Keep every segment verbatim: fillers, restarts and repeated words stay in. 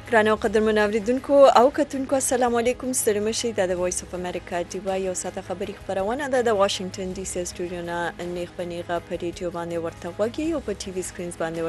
ګرانو قدرمنو اوریدونکو او کتونکو السلام علیکم. ستړي مشئ. دا د وایس اف امریکا ډیوا یو ساعته خبري خبرونه ده د واشنگټن ډي سي سټوډیو نه نیغ په نیغه په ریډیو باندې ورته غوږی او په ټي وي سکرینز باندې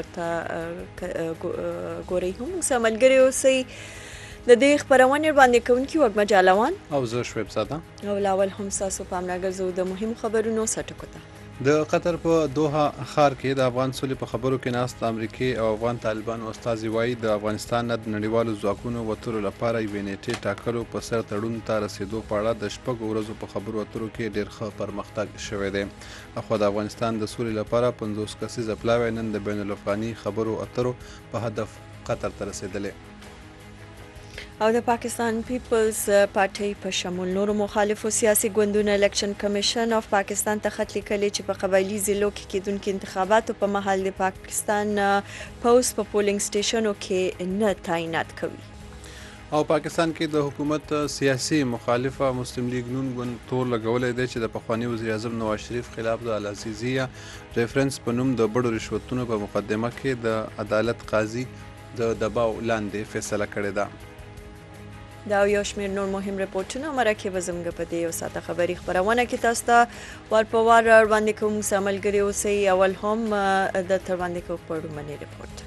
ورته ګورئ. هم موږ ملګري اوسئ. د دې خبرونه باندې کوونکی وګما جالوان او زه شویب ساده او لاول هم تاسو پام راګرځو د مهم خبرونو سټکو ته. د قطر په دوحه ښار کې د افغان سولې په خبرو کې ناست امریکای او افغان طالبانو استازي وایي د افغانستان نه د نړیوالو ځواکونو وتلو لپاره یوې نیټې ټاکلو په سر تړون ته رسیدو په اړه د شپږو ورځو په خبرو اترو کې ډېر ښه پرمختګ شوی دی. اخوا د افغانستان د سولې لپاره پنځوس کسیزه پلاوی نن د بین الافغاني خبرو اترو په هدف قطر ته رسیدلی. او د پاکستان پیپلز پارټي په شمول نورو مخالفو سیاسي ګوندونو الیکشن کمیشن اف پاکستان ته خط لیکلی چې په قبایلي ضلعو کې کېدونکو انتخاباتو په مهال د پاکستان پوز په پولینګ سټیشنو کې نه تعینات کوي. او پاکستان کې د حکومت سیاسي مخالفه مسلم لیگ نون ګوند تور لګولی دی چې د پخواني وزیر اعظم نواز شریف خلاف د العزیزیه ریفرنس په نوم د بډو رشوتونو په مقدمه کې د عدالت قاضي د دباو لاندې فیصله کړې ده. دا یو شمېر نور مهم رپورټونه مرکه به زموږ په دې یو ساعته خبري خبرونه کې تاسو ته ور په وار وړاندې کوم. ملګري اوسئ. اول هم د تر وړاندې کوم پړمنې رپورټ.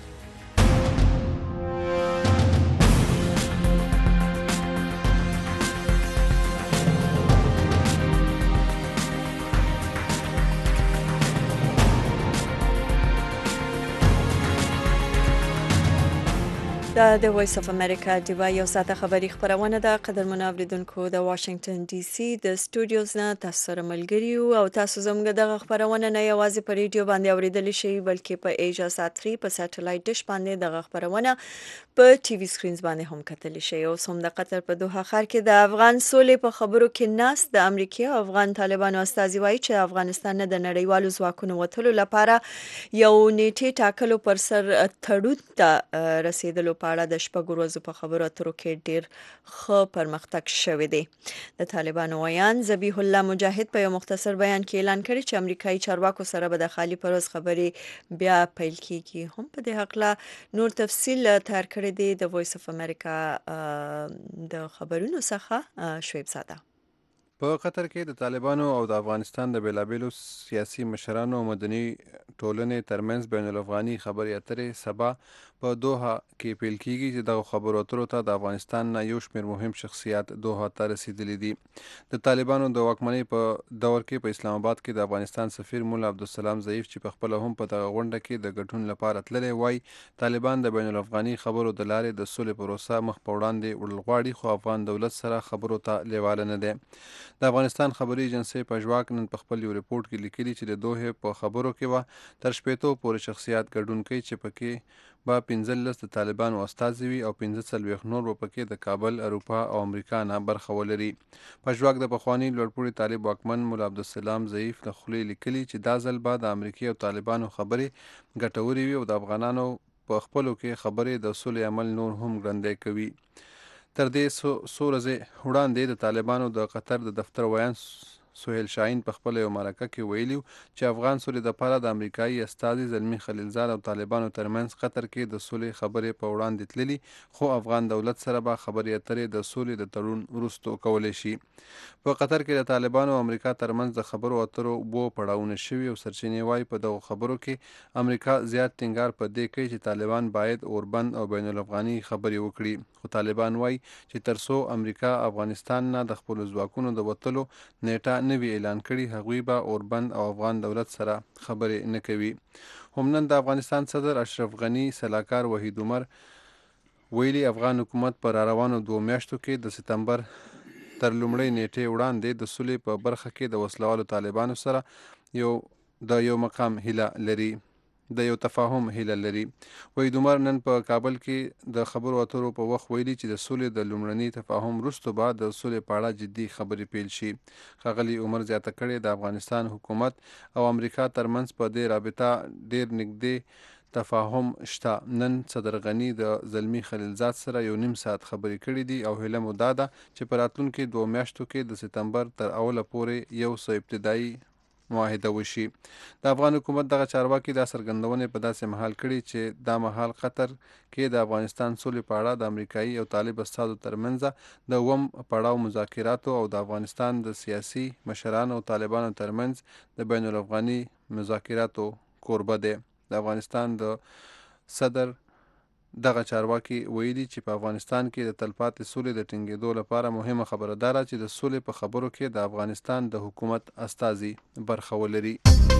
دا د وایس اف امریکا ډیوا یو ساعته خبري خبرونه ده. قدرمنو اوریدونکو د واشنگټن ډي سي د سټوډیوز نه تاسو سره ملګري یو او تاسو زموږ دغه خبرونه نه یوازې په ریډیو باندې اوریدلی شئ بلکې په ایجا سات تھری په سټلایټ ډش باندې دغه خبرونه په ټي وي سکرینز باندې هم کتلی شئ. او هم د قطر په دوحه ښار کې د افغان سولې په خبرو کې ناست د امریکا او افغان طالبانو استازي وایي چې افغانستان نه د نړیوالو ځواکونو وتلو لپاره یو نیټې ټاکلو پر سر تړون ته رسیدلو په اړه د شپږو ورځو په خبرو اترو کې ډېر ښه پرمختګ شوی دی. د طالبانو ویان ذبیح الله مجاهد په یو مختصر بیان کې اعلان کړی چې امریکایي چارواکو سره به د خالي پروز خبرې بیا پیل کیږي. هم په دې هکله نور تفصیل تیار کړی دی د وایس اف امریکا د خبرونو څخه شویب ساده. په قطر کې د طالبانو او د افغانستان د بیلابیلو سیاسي مشرانو او مدني ټولنې ترمنځ بین الافغاني خبرې اترې سبا په دوحه کې پیل کیږي چې دغه خبرو اترو ته د افغانستان نه یو شمېر مهم شخصیات دوحه ته رسیدلي دي. د طالبانو د واکمنۍ په دور کې په اسلام آباد کې د افغانستان سفیر مولا عبدالسلام ضعیف چې په خپله هم په دغه غونډه کې د ګډون لپاره تللی وایي طالبان د بین الافغاني خبرو د لارې د سولې پروسه مخ په وړاندې وړل غواړي خو افغان دولت سره خبرو ته لیواله نه دی. د افغانستان خبري ایجنسۍ پژواک نن په خپل یو ریپورټ کې لیکلي چې د دوحې په خبرو کې به تر شپېتو پورې شخصیات ګډون کوي چې پکې به پنځلس د طالبانو استازي وي او پنځه څلوېښت نور به پکې د کابل، اروپا او امریکا نه برخه ولري. پژواک د پخواني لوړپوړي طالب واکمن مولا عبدالسلام ضعیف له خولې لیکلي چې دا ځل به د امریکې او طالبانو خبرې ګټورې وي او د افغانانو په خپلو کې خبرې د سولې عمل نور هم ګړندی کوي. تر دې څو ورځې وړاندې د طالبانو د قطر د دفتر ویان سهیل شاهین په خپله یو مرکه کې ویلي چې افغان سولې دپاره د امریکایي استازي زلمي خلیلزاد او طالبانو ترمنځ قطر کې د سولې خبرې په وړاندې تللي خو افغان دولت سره به خبرې اترې د سولې د تړون وروستو کولی شي. په قطر کې د طالبانو او امریکا ترمنځ د خبرو اترو اووه پړاوونه شوي او سرچینې وایي په دغو خبرو کې امریکا زیات ټینګار په دې کوي چې طالبان باید اوربند او بین الافغاني خبرې وکړي خو طالبان وایي چې تر څو امریکا افغانستان نه د خپلو ځواکونو د وتلو نیټه نه وي اعلان کړي هغوی به اوربند او افغان دولت سره خبرې نه کوي. هم نن د افغانستان صدر اشرف غني سلاکار وحید عمر ویلي افغان حکومت په را روانو دوو میاشتو کې د ستمبر تر لومړۍ نیټې وړاندې د سولې په برخه کې د وسلوالو طالبانو سره یو د یو مقام هیله لري د یو تفاهم هیله لري. وحید عمر نن په کابل کې د خبرو اترو په وخت ویلي چې د سولې د لومړني تفاهم وروسته به د سولې په اړه جدي خبرې پیل شي. ښاغلي عمر زیاته کړې د افغانستان حکومت او امریکا ترمنځ په دې رابطه ډېر نږدې تفاهم شته. نن صدر غني د زلمي خلیلزاد سره یو نیم ساعت خبرې کړې دي او هیله مو دا ده چې په راتلونکي دوه میاشتو کې د ستمبر تر اوله پورې یو څه ابتدایي معاهده وشي. د افغان حکومت دغه چارواکي دا څرګندونې په داسې مهال کړي چې دا مهال قطر کې د افغانستان سولې په اړه د امریکایي او طالب استازو ترمنځ د اووم پړاو مذاکراتو او د افغانستان د سیاسي مشرانو او طالبانو ترمنځ د بین الافغاني مذاکراتو کوربه دی. د افغانستان د صدر دغه چارواکي ویلي چې په افغانستان کې د تلپاتې سولې د ټینګېدو لپاره مهمه خبره دا ده چې د سولې په خبرو کې د افغانستان د حکومت استازي برخه ولري.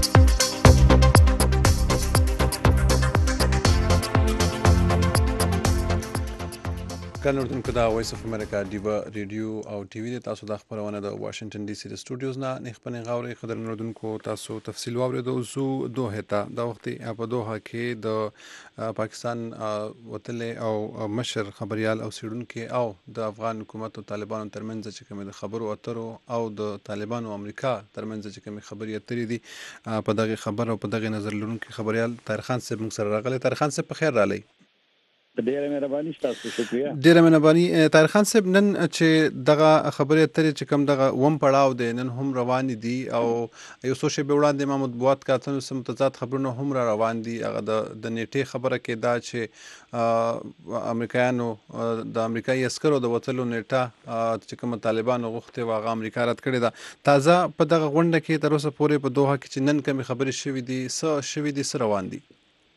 کله نوردونکو دا وایس اف امریکا ډیوا ریډیو او ټي وي د تاسو د خبرونه د واشنگټن ډي سي د سټوډیوز نه نه خپلې غاوري خبر نوردونکو تاسو تفصیل واورېدو. زو دوه ته دا وخت په دوه کې د پاکستان وتلې او مشر خبريال او سیډونکو او د افغان حکومت او طالبانو ترمنځ چې کوم د خبرو اترو او د طالبانو او امریکا ترمنځ چې کوم خبري اترې دي په دغه خبر او په دغه نظر لرونکو خبريال طاهر خان صاحب موږ سره راغلی. طاهر خان صاحب په خیر رالی. ډیره مهرباني تاسو شکریہ. ډیره مهرباني طاهر خان صاحب. نن چې دغه خبرې اترې چې کوم دغه وم پړاو دی نن هم روان دي او یو څو شی به وړاندې ما مطبوعات کاتنو سم متضاد خبرونه هم را روان دي. هغه د د نیټې خبره کې دا چې امریکایانو د امریکایي عسکرو د وتلو نیټه چې کوم طالبانو غوښتي واغه امریکا رد کړې ده. تازه په دغه غونډه کې تر اوسه پورې په دوه کې چې نن کوم خبرې شوې دي څه شوې دي څه روان دي؟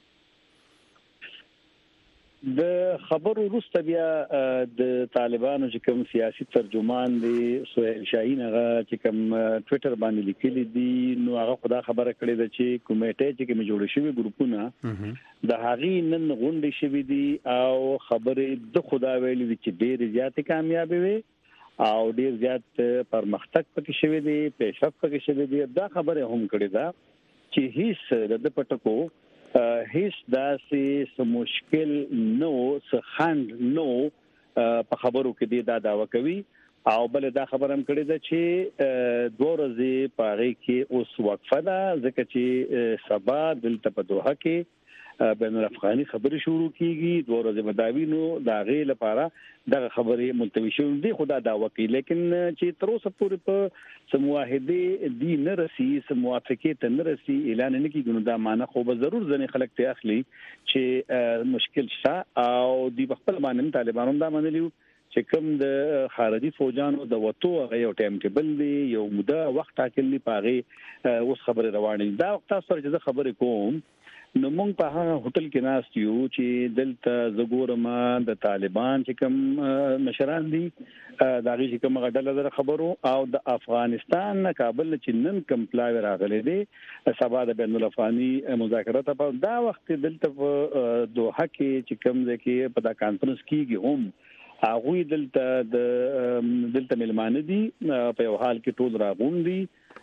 د خبرو وروسته بیا د طالبانو چې کوم سیاسي ترجمان دی سهیل شاهین هغه چې کوم ټوئیټر باندې لیکلي دي نو هغه خدا خبره کړې ده چې کمیټه چې کوم جوړ شوی ګروپونه د هغې نن غونډې شوې دي او خبرې د خدا ویلي دي چې ډېر زیات کامیاب وي او ډېر زیات پرمختګ پکې شوی دی پیشرفت پکې شوی دی. دا خبره هم کړې ده چې هیڅ د پټکو هیڅ داسې مشکل نو څه خند نو په خبرو کې دی دا داوا کوي او بل دا خبر هم کړی ده چې دوه ورځې په هغه کې اوس وقفه ده ځکه چې سبا دلته په دوحه کې بین الافغاني خبرې شروع کیږي. دوه ورځې مداوینو دا غي لپاره دغه خبرې ملتوي شوې دي خدا دا وکي لیکن چې تر اوسه پورې په سمواهده دي نه رسي سموافقه ته نه رسي اعلان نه کیږي. دا معنی خو به ضرور ځنې خلک ته اخلي چې مشکل شته او دی خپل باندې طالبانو دا منلیو چې کوم د خارجي فوجانو د وټو هغه یو ټایم ټیبل دی یو موده وخت ټاکلی پاغه اوس خبره روانه دا وخت تاسو سره چې خبرې کوم نو موږ په هغه هوټل کې ناست یو چې دلته زګورما د طالبان چې کوم مشران دي دا غي چې کوم غډل در خبرو او د افغانستان کابل چې نن کوم پلاوی راغلي دي سبا د بین الافغاني مذاکرات په دا وخت دلته په دوحه کې چې کوم ځکه په دا کانفرنس کېږي هم هغه دلته د دلته ملمانه دي په یو حال کې ټول راغوندي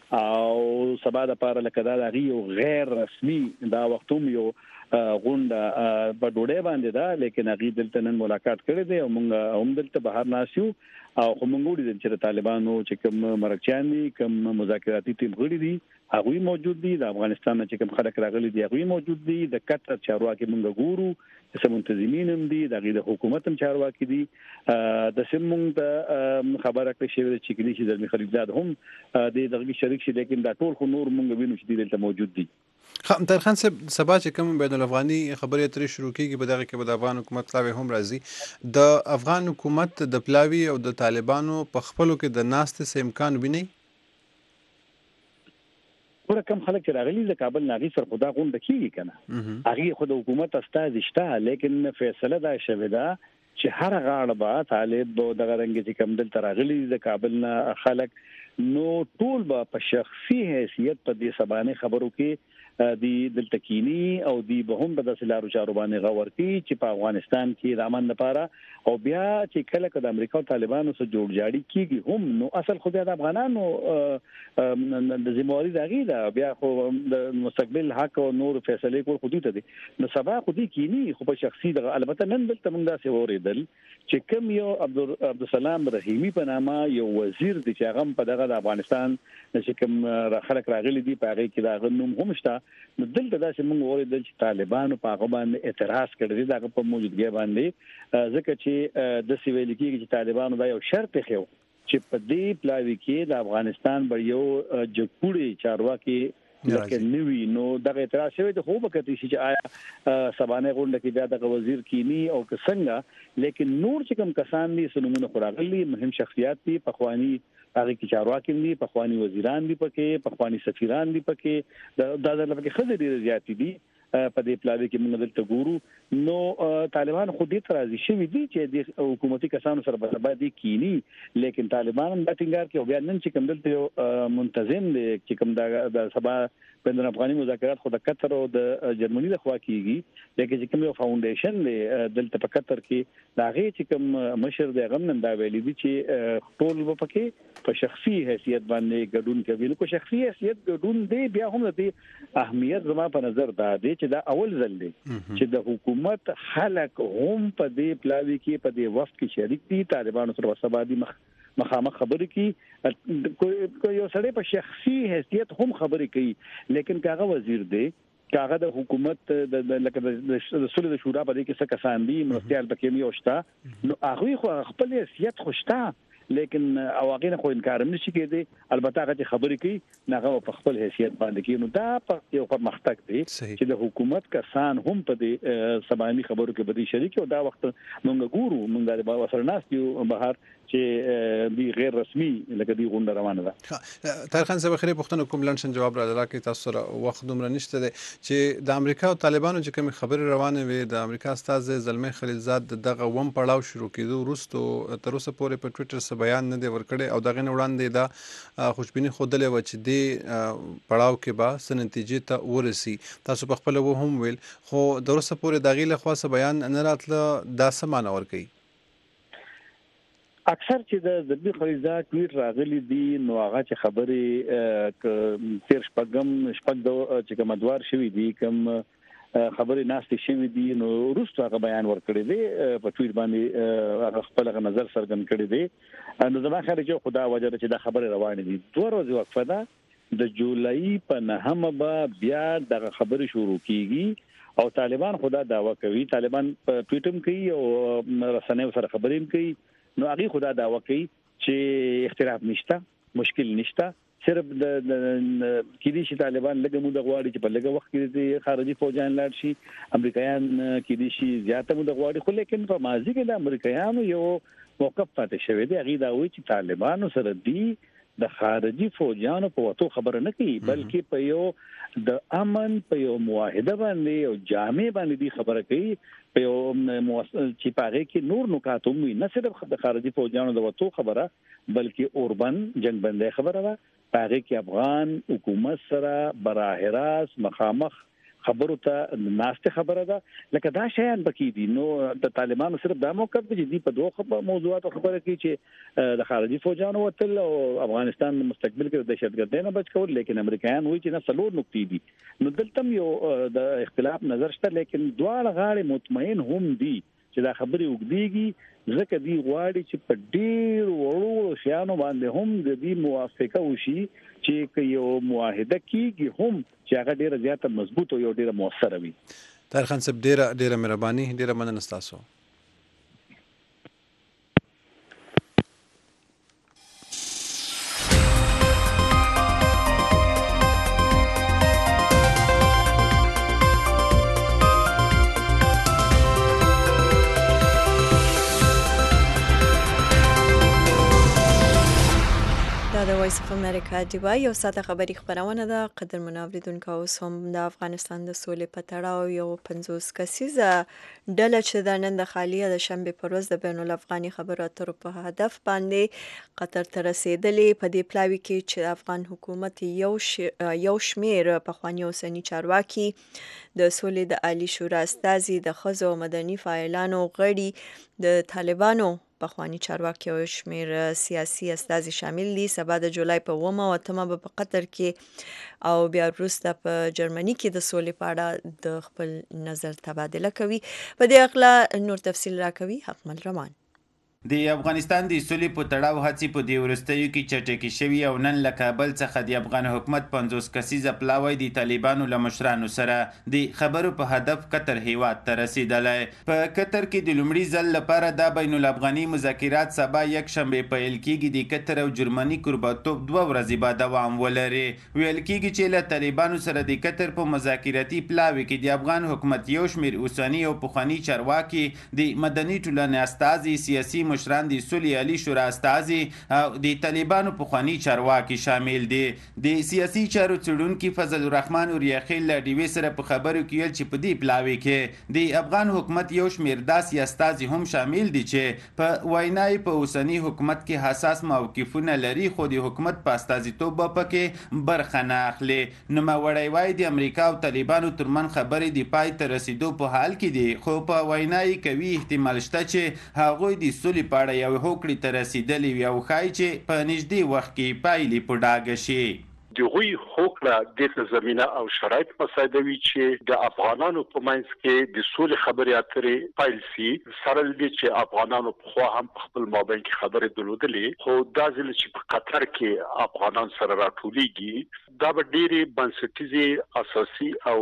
او سبا د پاره لکه دا غي غیر رسمي دا وختوم یو غونډه په ډوډۍ باندې دا لیکن هغه دلته نن ملاقات کړی دی او موږ هم دلته بهر ناسیو او موږ وړي چې طالبانو چې کوم مرکچان دي کوم مذاکراتي ټیم غړي دي هغه موجود دي د افغانستان چې کوم خلک راغلي دي هغه موجود دي د کټر چارواکي موږ ګورو چې منتظمین هم دي د حکومت هم چارواکي دي د سیمون د خبره کړی چې چې کلی چې د خلیزاد هم د دغه شریک شي لیکن دا ټول خو نور موږ وینو چې دلته موجود دي. طاهر خان صاحب سبا چې کوم بین الافغاني خبرې اترې شروع کیږي په دغه کې به د افغان حکومت پلاوی هم راځي. د افغان حکومت د پلاوی او د طالبانو په خپلو کې د ناستې څه امکان ویني؟ ورته کوم خلک راغلي د کابل ناغي سر خدا غونډه کیږي کنه هغه خود حکومت استاد شته لیکن فیصله دا شوه دا چې هر غاړه به طالب دغه رنګ چې کوم دل تراغلي د کابل نه خلک نو ټول به په شخصي حیثیت په دې سبانه خبرو کې دی دلته کینی او دی به هم د سلارو چارو باندې غور کی چې په افغانستان کې رامن لپاره او بیا چې کله کله امریکا او طالبانو سره جوړ جاړي کیږي هم نو اصل خو بیا د افغانانو د ذمہواری دغه دا بیا خو د مستقبل حق او نور فیصله کول خو دي ته دي نو سبا خو دي کینی خو په شخصي دغه البته نن دلته موږ دا څه اوریدل چې کوم یو عبد عبدالسلام رحیمی په نامه یو وزیر دی چې هغه په دغه د افغانستان چې کوم خلک راغلي دي په هغه کې دا غنوم هم شته نو دلته دا چې موږ اوریدل چې طالبانو په هغه باندې اعتراض کړی دا په موجودګي باندې ځکه چې د سیویل کې چې طالبانو دا یو شرط خو چې په دې پلاوي کې د افغانستان بر یو جګپوړي چارواکي لکه نوی نو دغه اعتراض شوی د خو به کتي چې آیا سبانه غونډه کې بیا د وزیر کینی او څنګه لیکن نور چې کوم کسان دي سنمونه خراغلي مهم شخصیات دي پخوانی هغه کې چارواکي دي پخوانی وزیران دي پکې پخوانی سفیران دي پکې د د لپاره خزر ډیر زیات دي په دې پلاوي کې موږ دلته ګورو نو طالبان خو دې ترازی شوی دي چې د حکومتي کسانو سره باندې کینی لیکن طالبان د ټینګار کې بیا نن چې کوم دلته منتظم دي چې کوم د سبا بین افغاني مذاکرات خو د قطر او د جرمني له خوا کیږي لکه چې کوم یو فاونډیشن دی دلته په قطر کې دا غي چې کوم مشر دی غم نن دا ویلي دي چې ټول په پکې په شخصي حیثیت باندې ګډون کوي نو کو شخصي حیثیت ګډون دی بیا هم د اهمیت زما په نظر دا دی چې دا اول ځل دی چې د حکومت خلک هم په دې پلاوي کې په دې وخت کې شریک دي طالبانو سره سبادي مخ مخامخ خبرې کوي کوئی یو سړی په شخصي حیثیت هم خبرې کوي لیکن کاغه وزیر دی کاغه د حکومت د لکه د سولې د شورا په دې کې څه کسان دي مرستيال پکې مې اوشتا نو هغه خو خپل حیثیت خوشتا لیکن اواغینه خو انکار هم نشي کېدی البته هغه خبرې کوي ناغه په خپل حیثیت باندې کوي نو دا په یو پرمختګ دی چې د حکومت کسان هم په دې سباني خبرو کې بدی شریک او دا وخت مونږ ګورو مونږ د وسره ناس یو بهر چې دی غیر رسمي لکه دی غونډه روانه ده طاهر خان صاحب خیره پښتنو کوم لنشن جواب را لکه تاسو سره وخت دومره نشته دی چې د امریکا او طالبانو چې کوم خبرې روانه وي د امریکا استاد زلمي خلیلزاد دغه وم پړاو شروع کیدو وروسته تر اوسه پورې په ټوئیټر سره بیان نه دی ورکړی او دغه وړاندې دا خوشبینی خوده و چې دی پړاو کې به سن نتیجې ته ورسی تاسو په خپل و هم ویل خو د اوسه پورې دغه له خاصه بیان نه راتله دا سمانه ور کوي اکثر چې د زبی خلیزاد ټویټ راغلي دي نو هغه چې خبرې تیر شپږم شپږ د چې کوم ادوار شوی دي کوم خبرې ناشته شوی دي نو وروسته هغه بیان ورکړی دی په ټویټ باندې هغه خپل نظر څرګند کړی دی نو زما خیال چې خدا وجه چې دا خبرې روانې دي دوه ورځې وقفه ده د جولای په نهمه به بیا د خبرې شروع کیږي او طالبان خدا داوا کوي طالبان په ټویټم کوي او رسنیو سره خبرې کوي نو هغه خدا داوا کوي چې اختلاف نشته مشکل نشته صرف د کېدی شي طالبان لږه مو د غواړي چې په لږه وخت کې د خارجي فوجان لاړ شي امریکایان کېدی شي زیاته مو د غواړي خو لیکن په ماضي کې د امریکایانو یو موقف پاتې شوی دی هغه دا وایي چې طالبانو سره دی د خارجي فوجانو په وته خبره نه کوي بلکې په یو د امن په یو معاهده باندې او جامع باندې دی خبره کوي په یو چې پاره کې نور نکات هم نه صرف د خارجي فوجانو د وته خبره بلکې اوربن جنگ بندي خبره ده پاره کې افغان حکومت سره براه راست مخامخ خبرو ته ناشته خبره ده لکه دا شیان بکې دي نو د طالبانو صرف دا موقف دي چې په دوه موضوعاتو خبره کوي چې د خارجي فوجانو وتل او افغانستان مستقبل کې د دهشتګردۍ نه بچ کول لیکن امریکایان وایي چې نه څلور نقطې دي نو دلته یو د اختلاف نظر شته لیکن دواړه غاړې مطمئن هم دي چې دا خبرې وګديږي ځکه دی غواړي چې په ډیر وړو شیانو باندې هم د دې موافقه وشي چې یو معاهده کیږي هم چې هغه ډیره زیاته مضبوط او یو ډیره موثره وي طاهر خان صاحب ډیره ډیره مهرباني ډیره مننه تاسو د وایس اف امریکا دیوا یو ساده خبري خبرونه ده قدرمن اوریدونکو اوس هم د افغانستان د سولې په تړاو یو پنځوس کسیزه ډله چې د نن د خالیه د شنبه پر ورځ د بین الافغاني خبرو اترو په هدف باندې قطر ته رسیدلې په دې پلاوي کې چې افغان حکومت یو ش... یو شمیر پخوانی اوسنی چارواکي د سولې د عالی شورا استازي د خزو مدني فاعلانو غړي د طالبانو پخوانی چارواکي او شمیر سیاسي استازي شامل دي سبا د جولای په اوومه او اتمه په قطر کې او بیا وروسته په جرمني کې د سولې په اړه د خپل نظر تبادله کوي په دې اړه نور تفصیل راکوي حقمل رمان د افغانستان د سولې په تړاو هڅې په دې وروستیو کې چټکې شوي او نن له کابل څخه د افغان حکومت پنځوس کسیزه پلاوی د طالبانو له مشرانو سره د خبرو په هدف قطر هیواد ته رسیدلی. په قطر کې د لومړي ځل لپاره دا بین الافغاني مذاکرات سبا یکشنبې پیل کیږي. د قطر او جرمني کوربهتوب دوه ورځې به دوام ولري. ویل کیږي چې له طالبانو سره د قطر په مذاکراتي پلاوي کې د افغان حکومت یو شمېر اوسني او پخواني چارواکي، د مدني ټولنې استازي، سیاسي مشران، د سولې عالي شورا استازي او د طالبانو پخواني چارواکي شامل دي. د سیاسي چارو څېړونکي فضل الرحمن اورياخیل له ډیوې سره په خبرو کې ویل چې په دې پلاوي کې د افغان حکومت یو شمېر داسې استازي هم شامل دي چې په وینا یې په اوسني حکومت کې حساس موقفونه لري، خو د حکومت په استازیتوب به پکې برخه نه اخلي. نوموړی وایي د امریکا او طالبانو ترمنځ خبرې د پای ته رسیدو په حال کې دي، خو په وینا یې کوي احتمال شته چې هغوی د سولې په اړه یو هوکړې ته رسیدلي وي او ښایي چې په نږدې وخت کې پایلې په ډاګه شي. د غوی هوکړه د زمينه او شرایط مساعدوي چې د افغانانو په منځ کې د سولې خبرې اترې پیل شي. سره دې چې افغانانو په خوا هم خپل مابین کې خبرې درلودلې، خو دا ځل چې په قطر کې افغانان سره راټولېږي دا به ډېرې بنسټیزې اساسي او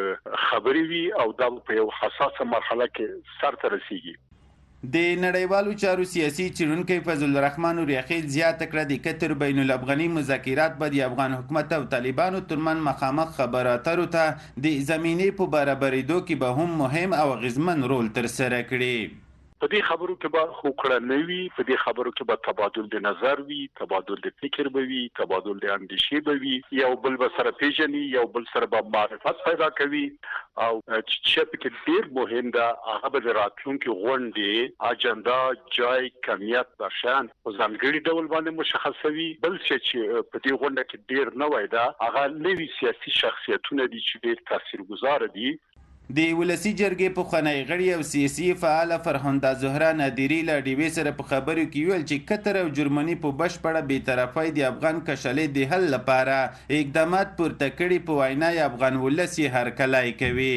خبرې وي او دا په یو حساسه مرحله کې سر ته رسیږي. د نړیوالو چارو سیاسي څېړونکی فضل الرحمن اورياخیل زیاته کړه د قطر بین الافغاني مذاکرات به د افغان حکومت او طالبانو ترمنځ مخامخ خبرو اترو ته د زمینې په برابرېدو کې به هم مهم او اغیزمن رول ترسره کړي. په دې خبرو کې به هوکړه نه وي، په دې خبرو کې به تبادل د نظر وي، تبادل د فکر به وي، تبادل د اندیشې به وي، یو بل به سره پیژني، یو بل سره به معرفت پیدا کوي او چې په کې ډېر مهم ده هغه به د راتلونکي غونډې اجنډا، جای، کمیت د شان په ځانګړي ډول باندې مشخصوي. بل چې په دې غونډه کې ډېر نه وای دا هغه نوي سیاسي شخصیتونه دي چې ډېر تاثیرګذار دي. د ولسی جرګې پخوانی غړي او سیاسي فعاله فرهنده زهره نادري له ډیوې سره په خبرو کې ویل چې قطر او جرمني په بشپړه بېطرفۍ د افغان کشلې د حل لپاره اقدامات پورته کړي. په وینا یې افغان ولس یې هرکلی کوي.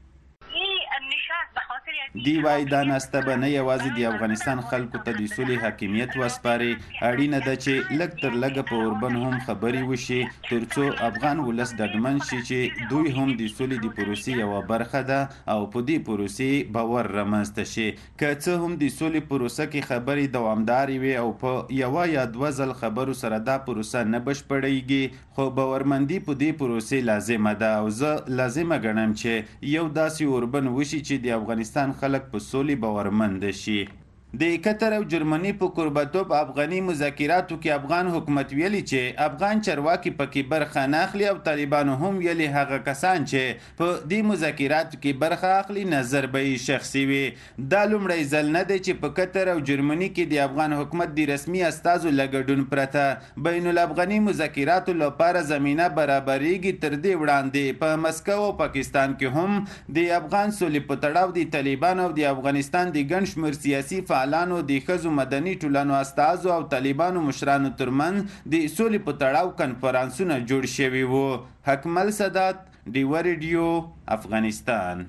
دی وای دا ناسته به نه یوازې د افغانستان خلکو ته د سولې حاکمیت وسپاري، اړینه ده چې لږ تر لږه په اوربن هم خبرې وشي ترڅو افغان ولس ډاډمن شي چې دوی هم د سولې د پروسې یوه برخه ده او په دې پروسې باور رامنځته شي. که څه هم د سولې پروسه کې خبرې دوامدارې وي او په یوه یا دوه ځل خبرو سره دا پروسه نه بشپړېږي، خو باورمندي په دې پروسې لازمه ده او زه لازمه ګڼم چې یو داسې اوربن وشي چې د افغانستان خلک په سولې باورمند شي. د قطر او جرمني په کوربهتوب افغاني مذاکراتو کې افغان حکومت ویلي چې افغان چارواکي پکې برخه نه اخلي او طالبانو هم ویلي هغه کسان چې په دې مذاکراتو کې برخه اخلي نظر به یې شخصي وي. دا لومړی ځل نه دی چې په قطر او جرمني کې د افغان حکومت د رسمي استازو له ګډون پرته بین الافغاني مذاکراتو لپاره زمینه برابرېږي. تر دې وړاندې په مسکو او پاکستان کې هم د افغان سولې په تړاو د طالبانو او د افغانستان د ګڼ شمېر سیاسي فعالانو د ښځو مدني ټولنو استازو او طالبانو مشرانو ترمنځ د سولې په تړاو کنفرانسونه جوړ شوي وو. حکمل سادات، ډیوه ریډیو، افغانستان.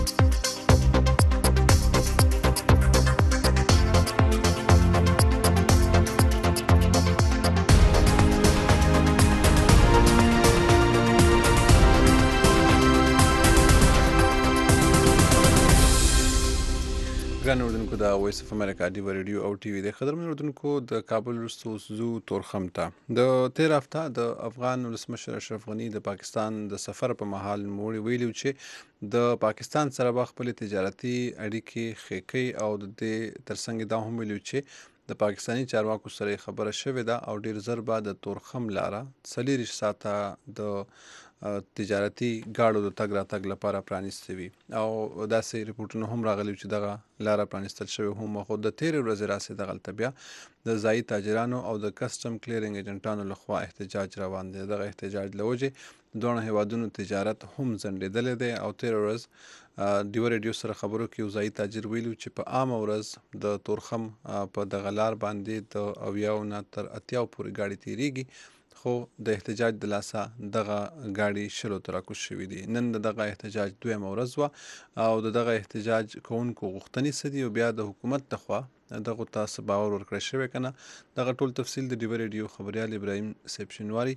ګران اردوونکو د وایس اف امریکا ډیوه ریډیو او ټي وي د قدرمن اردوونکو د کابل وروسته زو تورخم ته د تیر هفته د افغان ولسمشر اشرف غني د پاکستان د سفر په مهال نوموړي ویلي چې د پاکستان سره به خپلې تجارتي اړیکې ښې کوي او د دې ترڅنګ دا هم ویلي چې د پاکستاني چارواکو سره خبره شوې ده او ډیر زر به د تورخم لاره څلېرویشت ساعته د تجارتي ګاډو د تګ راتګ لپاره پرانیستې وي او داسې ریپورټونه هم راغلي چې دغه لاره پرانیستل شوې هم، خو د تېرې ورځې راسې دغلته بیا د ځایي تاجرانو او د کسټم کلیرنګ ایجنټانو لخوا احتجاج روان دی. دغه احتجاج له وجې دواړو هیوادونو تجارت هم ځنډېدلی دی او تېره ورځ ډیوه ریډیو سره خبرو کې یو ځایي تاجر ویلو چې په عامه ورځ د تورخم په دغه لار باندې د اویاو نه تر اتیاو پورې ګاډي تېرېږي، خو د احتجاج د لاسه دغه ګاډي شلو ته راکوز شوي دي. نن د دغه احتجاج دویمه ورځ وه او د دغه احتجاج کوونکو غوښتنې څه دي او بیا د حکومت لخوا دغه تاسو باور ورکړی شوی که نه. دغه ټول تفصیل د ډیوه ریډیو خبریال ابراهیم صاحب شینواري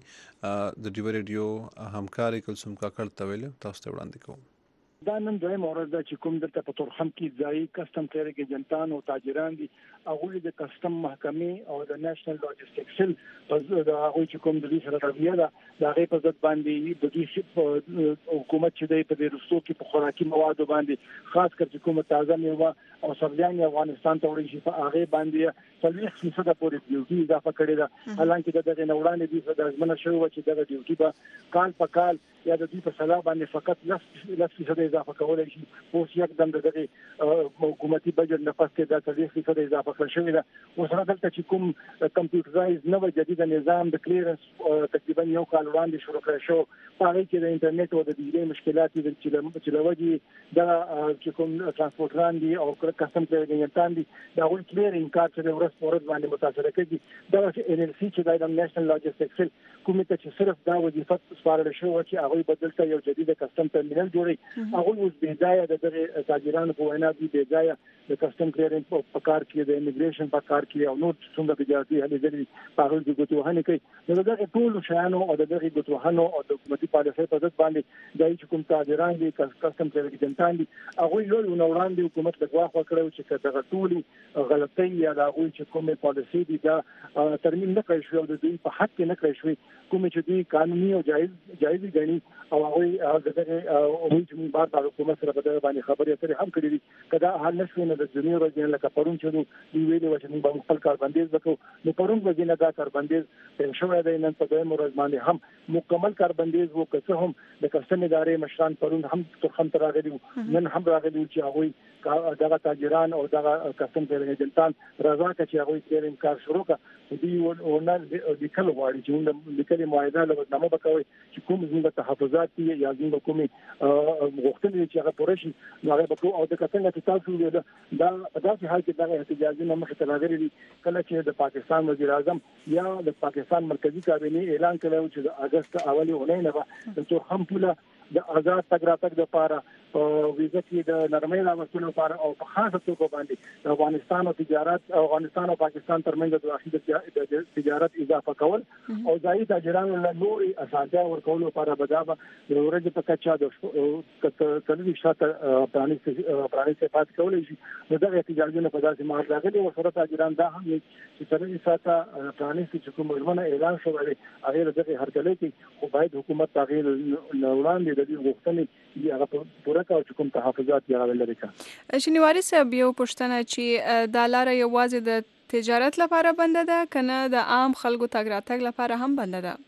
د ډیوه ریډیو همکاري کلثوم کاکړ ته ویلي، تاسو ته وړاندې کوم. دا نن دویمه ورځ ده چې کوم دلته په تورخم کې ځایي کسټم کلیرک ایجنټان او تاجران دي، هغوی د کسټم محکمې او د نېشنل لاجستیک سیل په د هغوی چې کوم د دې سره رویه ده د هغې په ضد باندې د دوی حکومت چې دی په دې رستو کې په خوراکي موادو باندې خاص کر چې کومه تازه میوه او سبزیان افغانستان ته وړي شي په هغې باندې څلوېښت فیصده پورې ډیوټي اضافه کړې ده، حالانکې د دغې نه وړاندې دوی څخه ازمنه شوې وه چې دغه ډیوټي به کال په کال یا د دوی په سلا باندې فقط لس فیصده اضافه کولای شي. اوس یکدم د دغه حکومتي بجټ نه پسته د څلوېښت فیصده اضافه کړل شوې ده. اوس راځي چې کوم کمپیوټرایز نوی جدید نظام د کلیرنس تقریبا یو کال وړاندې شروع کړی شو، په هغې کې د انټرنیټ او د بجلۍ مشکلات چې له وجې د چې کوم ترانسپورټران دي او کسټم کلیرک ایجنټان دي د هغوی کلیرینګ کار چې د ورځ په ورځ باندې متاثره کوي. دغه ان ال سي چې دی د نېشنل لاجستیک سیل کومې ته چې صرف دا وظیفه سپارل شوې وه چې هغوی به دلته یو جدید کسټم ترمینل جوړوي، هغوی اوس بې ځایه د دغې تاجرانو په وینا دوی بې ځایه د کسټم کلیرنس په کار کې د امیګریشن په کار کې او نور څومره تجارتي هلې ځلې په هغوی کې ګوتوهنې کوي. نو د دغې ټولو شیانو او د دغې ګوتوهنو او د حکومتي پالیسۍ په ضد باندې دا چې کوم تاجران دي کسټم کلیرک ایجنټان دي هغوی لوی نه وړاندې حکومت ته ګواښ وکړی چې دغه ټولې غلطۍ یا د هغوی چې کومې پالیسۍ دي دا ترمیم نه کړی شوی او د دوی په حق کې نه کړی شوی، کومې چې دوی قانوني او جایز جایز ګڼي او هغوی دغه هغوی چې موږ بار بار حکومت سره په دغه باندې خبرې اترې هم کړې دي که دا حل نه شوی نو د جمعې ورځې لکه پرون چې دوی ویلي وه چې موږ به خپل کاربندیز وکړو، نو پرون ورځې نه دا کاربندیز پیل شوی دی. نن په دویمه ورځ باندې هم مکمل کاربندیز و، که څه هم د کسټم ادارې مشران پرون هم تورخم ته راغلي وو، نن هم راغلي وو چې هغوی دغه تاجران او دغه کسټم کلیرک ایجنټان راځه که چې هغوی کلیرینګ کار شروع کړه دوی ورنه لیکل غواړي چې موږ لیکلې معاهده لغتنامه به کوئ چې کوم زموږ تحفظات دي یا زموږ کومې غوښتنې دي چې هغه پوره شي نو هغه به کوو. او د څنګه چې تاسو ویل دا په داسې حال کې دغه احتجاجونه مخې ته راغلي دي کله چې د پاکستان وزیر اعظم یا د پاکستان مرکزی کابینې اعلان کړی چې د اگست اولې اونۍ نه به د تورخم پوله د آزاد تګ راتګ لپاره ویزه کې د نرمۍ راوستلو لپاره او په خاصه توګه باندې د افغانستان او تجارت افغانستان او پاکستان ترمنځ د واحد تجارت اضافه کول او ځایي تاجرانو له نورې اسانتیا ورکولو لپاره به دا به د ورځې په کچه د کلي شاته پرانیستي پاتې کولی شي. نو دغه احتجاجونه په داسې مهال راغلي او سره تاجران دا هم چې کلي شاته پرانیستي چې کوم ژمنه اعلان شوی دی هغې له دغې هرکلی کې خو باید حکومت هغې له وړاندې د دې غوښتنې دي هغه پوره کړو چې کوم تحفظات یې هغه لري کړه. شینواري صاحب یو پوښتنه چې دا لاره یوازې د تجارت لپاره بنده ده که نه د عام خلکو تګ راتګ لپاره هم بنده ده؟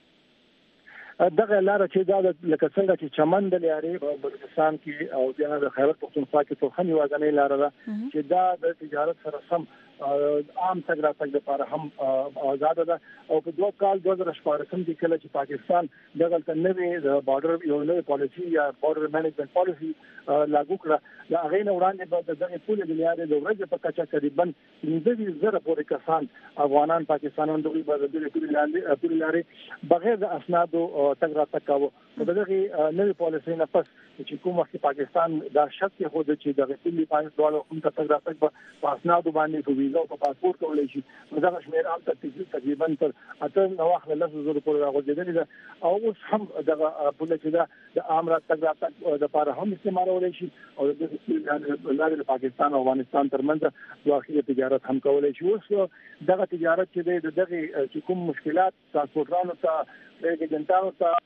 دغه لاره چې دا لکه څنګه چې چمن د لارې په بلوچستان کې او بیا د خیبر پښتونخوا کې تورخم یوازینۍ لاره ده چې دا د تجارت سره سم عام تګ راتګ لپاره هم آزاد ده. او په دوه کال دوه زره شپاړسم کې کله چې پاکستان دغلته نوې د بارډر یو نوې پالیسي یا بارډر مینجمنټ پالیسي لاګو کړه د هغې نه وړاندې به د دغې پولې د لارې د ورځې په کچه تقریبا پنځه ویشت زره پورې کسان افغانان پاکستانیان دوی به د دې پولې لارې بغیر د اسنادو تګ راتګ کاوه. په دغې نوې پالیسۍ نه پس چې کوم وخت پاکستان دا شرط یې چې دغه پولې باندې ډول کوم تګ راتګ په اسنادو باندې په ویزا او په پاسپورت کولی شي نو دغه شمېر هم تقریبا تر اته نوي اخره لس زره پورې راغورځېدلې ده. او اوس هم دغه پوله چې ده د عام تګ راتګ لپاره هم استعمالولی شي او د لارې د پاکستان او افغانستان ترمنځ داخلي تجارت هم کولی شي. اوس دغه تجارت چې دی د دغې چې کوم مشکلات ترانسپورټرانو ته ایجنټانو ته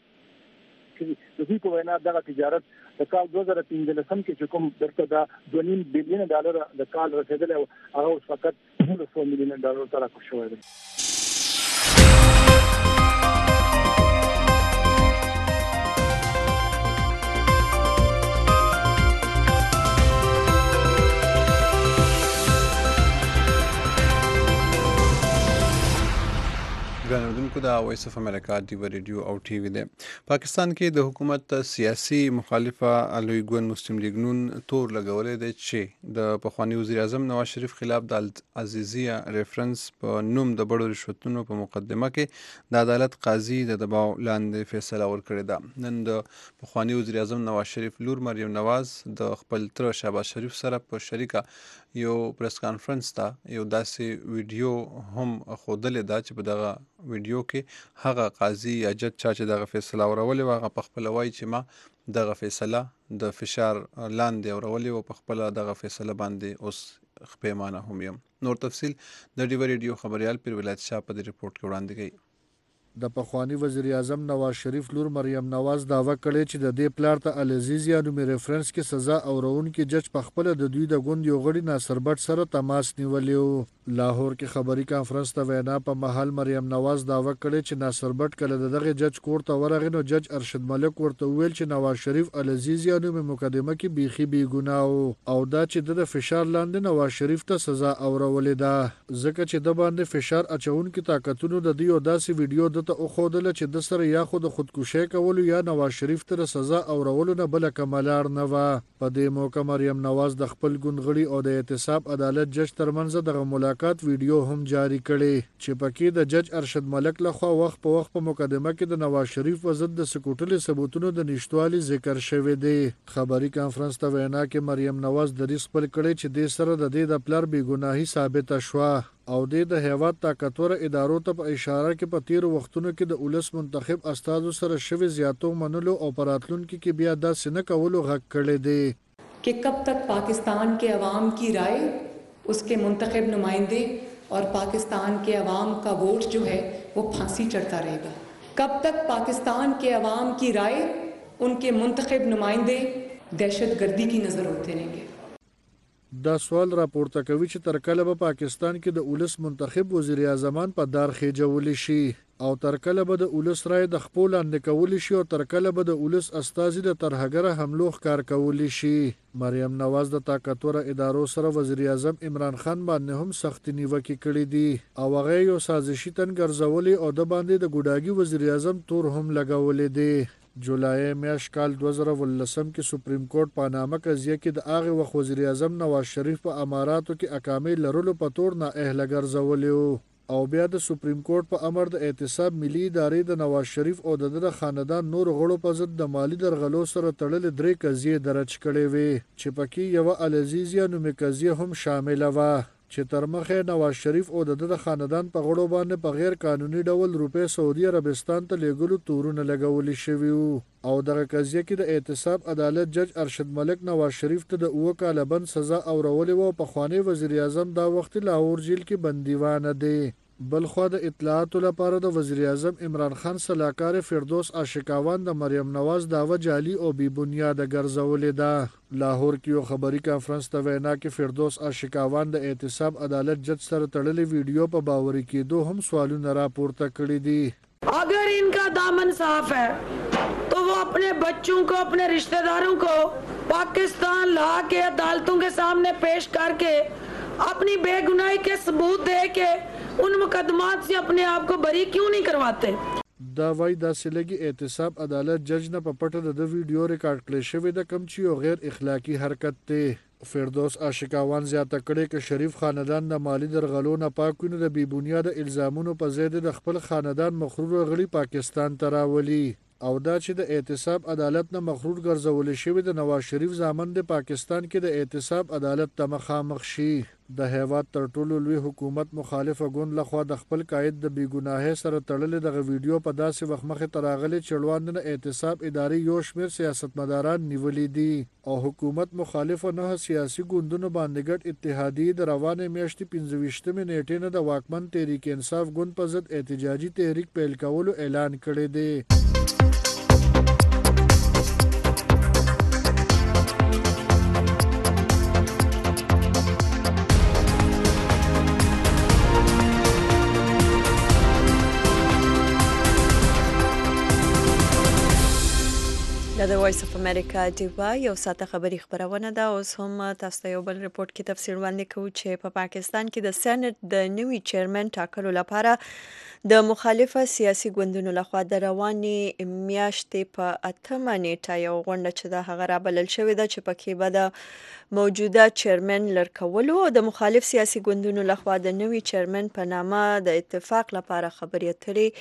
د دوی په وینا دغه تجارت د کال دوه زره پنځلسم کې چې کوم درته دا دوه نیم بلین ډالر د کال رسېدلی هغه اوس فقط دولس سوه میلیون ډالر ته راکوز شوی دی. ګران اردوونکو د وایس اف امریکا ډیو ریډیو او ټي وي دی پاکستان کې د حکومت سیاسي مخالفه علوي ګوند مسلم لیگ نون تور لګولې دی چې د پخوانی وزیر اعظم نواز شریف خلاف د عزیزیه ریفرنس په نوم د بړو رشوتونو په مقدمه کې د عدالت قاضي د دباو لاندې فیصله ورکړې ده. نن د پخوانی وزیر اعظم نواز شریف لور مریم نواز د خپل تر شهباز شریف سره په شریکه یو پریس کانفرنس ته یو داسې ویډیو هم ښودلې ده چې په دغه ویډیو کې هغه قاضي یا جج چا چې دغه فیصله اورولې وه هغه پخپله وایي چې ما دغه فیصله د فشار لاندې اورولې وه، پخپله دغه فیصله باندې اوس خپیمانه هم یم. نور تفصیل د ډیو ریډیو خبریال پیر ولایت شاه په دې رپورټ کې وړاندې کوي. د پخوانی وزیر اعظم نواز شریف لور مریم نواز دعوه کړې چې د دې پلار ته العزیزیا نومي ریفرنس کې سزا اورونکي جج په خپل د دوی د ګوند یو غړي ناصر بټ سره تماس نیولی و. لاهور کې خبري کانفرنس ته وینا په محل مریم نواز دعوه کړې چې ناصر بټ کله دغه جج کور ته ورغی نو جج ارشد ملک ورته ویل چې نواز شریف العزیزیا نومي مقدمه کې بیخي بی ګناه او دا چې د فشار لاندې نواز شریف ته سزا اورولې ده ځکه چې د باندې فشار اچونکي طاقتونو د دې او داسې ویډیو د ته خودله چې د سره یا خود خودکشي کولو یا نواز شریف ته سزا اورولو نه بل کمالار نه و. په دې موقع مریم نواز د خپل ګوندغړي او د اعتصاب عدالت جج ترمنځ دغه ملاقات ویډیو هم جاری کړي چې پکې د جج ارشد ملک لخوا وخت په وخت په مقدمه کې د نواز شریف وضد د سکوټلي ثبوتونو د نشټوالي ذکر شوی دی. خبري کانفرنس ته وینا کې مریم نواز د ریس خپل کړي چې د سره د دې د پلار بی ګناهي ثابت شوه او د هیواد طاقتور ادارو ته په اشاره کې په تیر وختونو کې د اولس منتخب استادو سره شوی زیاتو منلو او پراتلونکو کې بیا د سینه کولو حق کړی دی कि कब तक पाकिस्तान के अवाम की राय, उसके मुंतखब नुमाइंदे और पाकिस्तान के अवाम का वोट जो है वो फांसी चढ़ता रहेगा. कब तक पाकिस्तान के अवाम की राय, उनके मुंतखब नुमाइंदे दहशत गर्दी की नज़र होते रहेंगे. دا سوال راپورته کوي چې تر کله به پاکستان کې د اولس منتخب وزیر اعظمان په دار خېجولی شي او تر کله به د اولس رای د خپل لاندې کولی شي او تر کله به د اولس استازي د ترهګره حملو ښکار کولی شي. مریم نواز د طاقتور ادارو سره وزیر اعظم عمران خان باندې هم سخت نیوکې کړې دي او هغه یو سازشي تن ګرځولې او د باندې د ګوډاګي وزیر اعظم تور هم لګولې دي. جولای میاشت کال دوه زره ولسم کې سپریم کورټ په نامه قضیه کې د هغه وخت وزیر اعظم نواز شریف په اماراتو کې اقامې لرلو په تور نااهله ګرځولې او بیا د سپریم کورټ په امر د اعتصاب ملي ادارې د نواز شریف او د خاندان نور غړو په ضد د مالی درغلو سره تړلې درې قضیې درج کړې وې چې پکې یو العزیزیا نومي قضیه هم شامله وه چې تر مخه نواز شریف او د خاندان په غړو باندې په غیر قانوني ډول روپې سعودي عربستان ته لیږلو تورونه لګولي شوي او دغه قضیه کې د اعتصاب عدالت جج ارشد ملک نواز شریف ته د اوه کاله بند سزا اورولې وه. پخوانی وزیر اعظم دا وخت لاهور جیل کې بندیوانه دی. بلخوا د اطلاعاتو لپاره د وزیر اعظم عمران خان سلاکار فردوس عاشقاوان د مریم نواز دعوه جعلي او بی بنیاده ګرځولې ده. لاهور کې یو خبري کانفرنس ته وینا کې فردوس عاشقاوان د اعتصاب عدالت جج سره تړلې ویډیو په باوري کېدو هم سوالونه راپورته کړي دي. अगर इनका दामन साफ है तो वो अपने बच्चों को, अपने रिश्तेदारों को पाकिस्तान ला के अदालतों के सामने पेश करके अपनी बेगुनाही के सबूत दे के उन मुकदमात से अपने आप को बरी क्यों नहीं करवाते. دا وای دا سلګي اعتصاب عدالت جج نه په پټه د ویډیو ریکارډ کړی شوی د کم چې یو غیر اخلاقی حرکت دی. فردوس عاشقاوان زیاته کړي چې شریف خاندان د مالی درغلو نه پاکونه د بی بنیاده الزامونو په ضد د خپل خاندان مخرور غړي پاکستان ته راولي او دا چې د اعتصاب عدالت نه مخرور ګرځول شوی د نواز شریف ځامن د پاکستان کې د اعتصاب عدالت ته مخامخ شي. د هیواد تر ټولو لوی حکومت مخالفه ګوند لخوا د خپل قائد د بیګناهۍ سره تړلې دغه ویډیو په داسې وخت مخې ته راغلی چې وړاندې د اعتصاب ادارې یو شمېر سیاستمداران نیولي دي او حکومت مخالفه نه سیاسي ګوندونو باندې ګډ اتحادیې د روانې میاشتې پنځه ویشتمې نیټې نه د واکمن تحریک انصاف ګوند په ضد احتجاجي تحریک پیل کولو اعلان کړی دی. د وایس اف امریکا ډیوا یو ساعته خبری خبرونه ده. اوس هم تاسو ته یو بل رپورت کې تفصیل وړاندې کوو چې په پاکستان کې د سېنات د نوي چیرمن ټاکلو لپاره د مخالفه سیاسي ګوندونو لخوا د روانې میاشتې په اتمه نیټه یو غونډه چې د هغه رابلل شوې ده چې پکې به د موجوده چیرمن لړکولو او د مخالف سیاسي ګوندونو لخوا د نوي چیرمن په نامه د اتفاق لپاره خبرې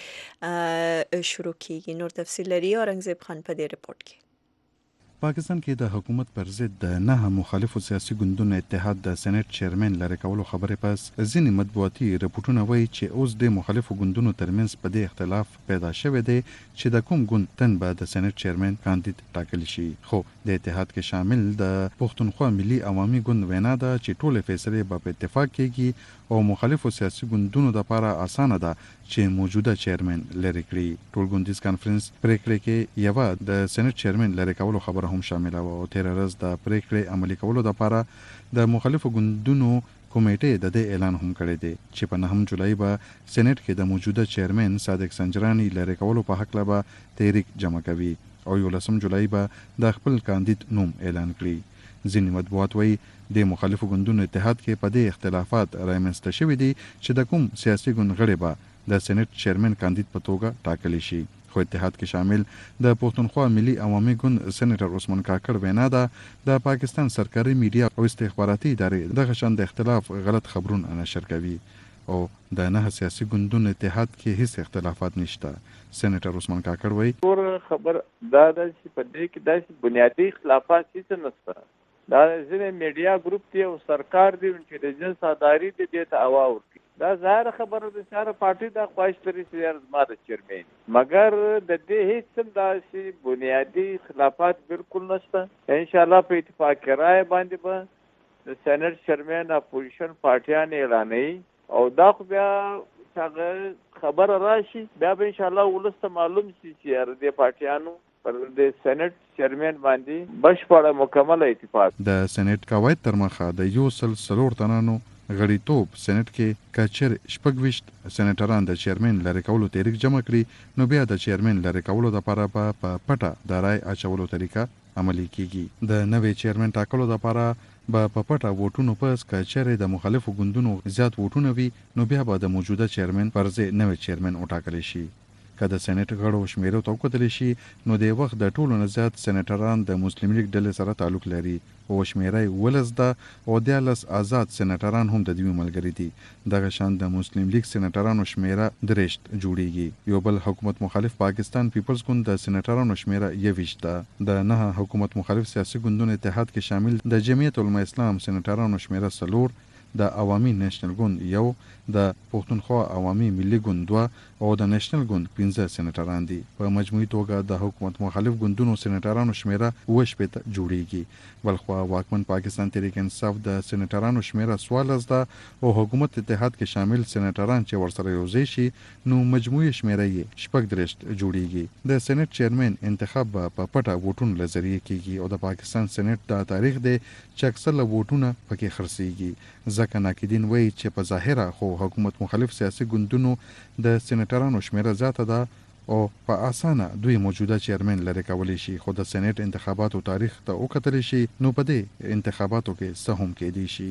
اترې شروع کیږي. نور تفصیل لري اورنګزیب خان په دې رپورت کې. پاکستان کې د حکومت پر ضد د نه مخالفو سیاسي ګوندونو اتحاد د سېنات چیرمن لرې کولو خبرې پس ځینې مطبوعاتي رپورټونه وایي چې اوس د مخالفو ګوندونو ترمنځ په دې اختلاف پیدا شوی دی چې د کوم ګوند تن به د سېنات چیرمن کاندید ټاکل شي. خو د اتحاد کې شامل د پښتونخوا ملي عوامي ګوند وینا ده چې ټولې فیصلې به په اتفاق کېږي او مخالفو سیاسي ګوندونو لپاره اسانه ده چې موجوده چیرمن لرې کړي. ټول ګوندیز کانفرنس پریکړې کې یو د سېنات چیرمن لرې کولو خبره هم شامله و او تیر ورځ د پریکړې عملي کولو لپاره د مخالفو ګوندونو کمیټې د دې اعلان هم کړی دی چې په نهم جولای به سېنات کې د موجوده چیرمن صادق سنجرانی لرې کولو په حق به تحریک جمع کوي او یولسم جولای به د خپل کاندید نوم اعلان کړي. ځینې مطبوعات وایي د مخالفو ګوندونو اتحاد کې په دې اختلافات رامنځته شوي دي چې د کوم سیاسي ګوند غړي به د سېنات چیرمن کاندید په توګه ټاکلی شي. خو اتحاد کې شامل د پښتونخوا ملي عوامي ګوند سېنیټر عثمان کاکړ وینا ده د پاکستان سرکاري میډیا او استخباراتي ادارې دغه شان د اختلاف غلط خبرونه نشر کوي او د نه سیاسي ګوندونو اتحاد کې هیڅ اختلافات نشته. سېنیټر عثمان کاکړ وایي ټول خبر دا ده چې په دې کې داسې بنیادي اختلافات هیڅ نشته. دا ځینې میډیا ګروپ دی او سرکار دی چې د جنس اداري دی دې ته هوا ورکړي. دا ظاهر خبره ده چې هر پارټي دا خواهش لري چې زما د چیرمن مګر د دې هیڅ هم داسې بنیادي اختلافات بالکل نشته. انشاءالله په اتفاق رائے باندې به د سېنات چیرمن اپوزیشن پارټیان اعلانوي او دا خو بیا هغه خبره راشي بیا به انشاءالله ولس ته معلوم شي چې د پارټیانو پر د سېنات چیرمن باندې بشپړه مکمل اتفاق. د سېنات قواعد تر مخه د یو سل څلور تنانو غړیتوب سېنات کې کچر شپږویشت سېنیټران د چیرمن لرې کولو تحریک جمع کړي نو بیا د چیرمن لرې کولو لپاره به په پټه د رای اچولو طریقه عملي کیږي. د نوې چیرمن ټاکلو لپاره به په پټه ووټونو پس که چیرې د مخالفو ګوندونو زیات ووټونه وي نو بیا به د موجوده چیرمن پر ځای نوې چیرمن وټاکلی شي. که د سېنات غړو شمیرو ته وکتلی شي نو د وخت د ټولو نه زیات سېنیټران د مسلم لیگ ډلې سره تعلق لري او شمیره یې ولس ده او دیارلس آزاد سېنیټران هم د دوی ملګري دي. دغه شان د مسلم لیگ سېنیټرانو شمیره درېشت جوړیږي. یو بل حکومت مخالف پاکستان پیپلز ګوند د سېنیټرانو شمیره یویشت ده. د نه حکومت مخالف سیاسي ګوندونو اتحاد کې شامل د جمعیت علما اسلام سېنیټرانو شمیره څلور، د عوامي نېشنل ګوند یو، د پښتونخوا عوامي ملي ګوند دوه او د نېشنل ګوند پنځه سېنیټران دي. په مجموعي توګه د حکومت مخالف ګوندونو سېنیټرانو شمیره اوه شپېته جوړیږي. بلخوا واکمن پاکستان تحریک انصاف د سېنیټرانو شمیره څوارلس ده او حکومت اتحاد کې شامل سېنیټران چې ورسره یوځای شي نو مجموعي شمیره یې شپږ درېشت جوړیږي. د سېنیټ چیرمن انتخاب به په پټه ووټونو له ذریعې کیږي او د پاکستان سېنیټ دا تاریخ دی چې اکثره ووټونه پکې خرڅیږي. ځکه ناقدین وایي چې په ظاهره خو حکومت مخالف سیاسي ګوندونو د سېنیټرانو شمیره زیاته ده او په اسانه دوی موجوده چیرمن لرې کولی شي، خو د سېنیټ انتخاباتو تاریخ ته وکتلی شي نو په دې انتخاباتو کې څه هم کېدی شي.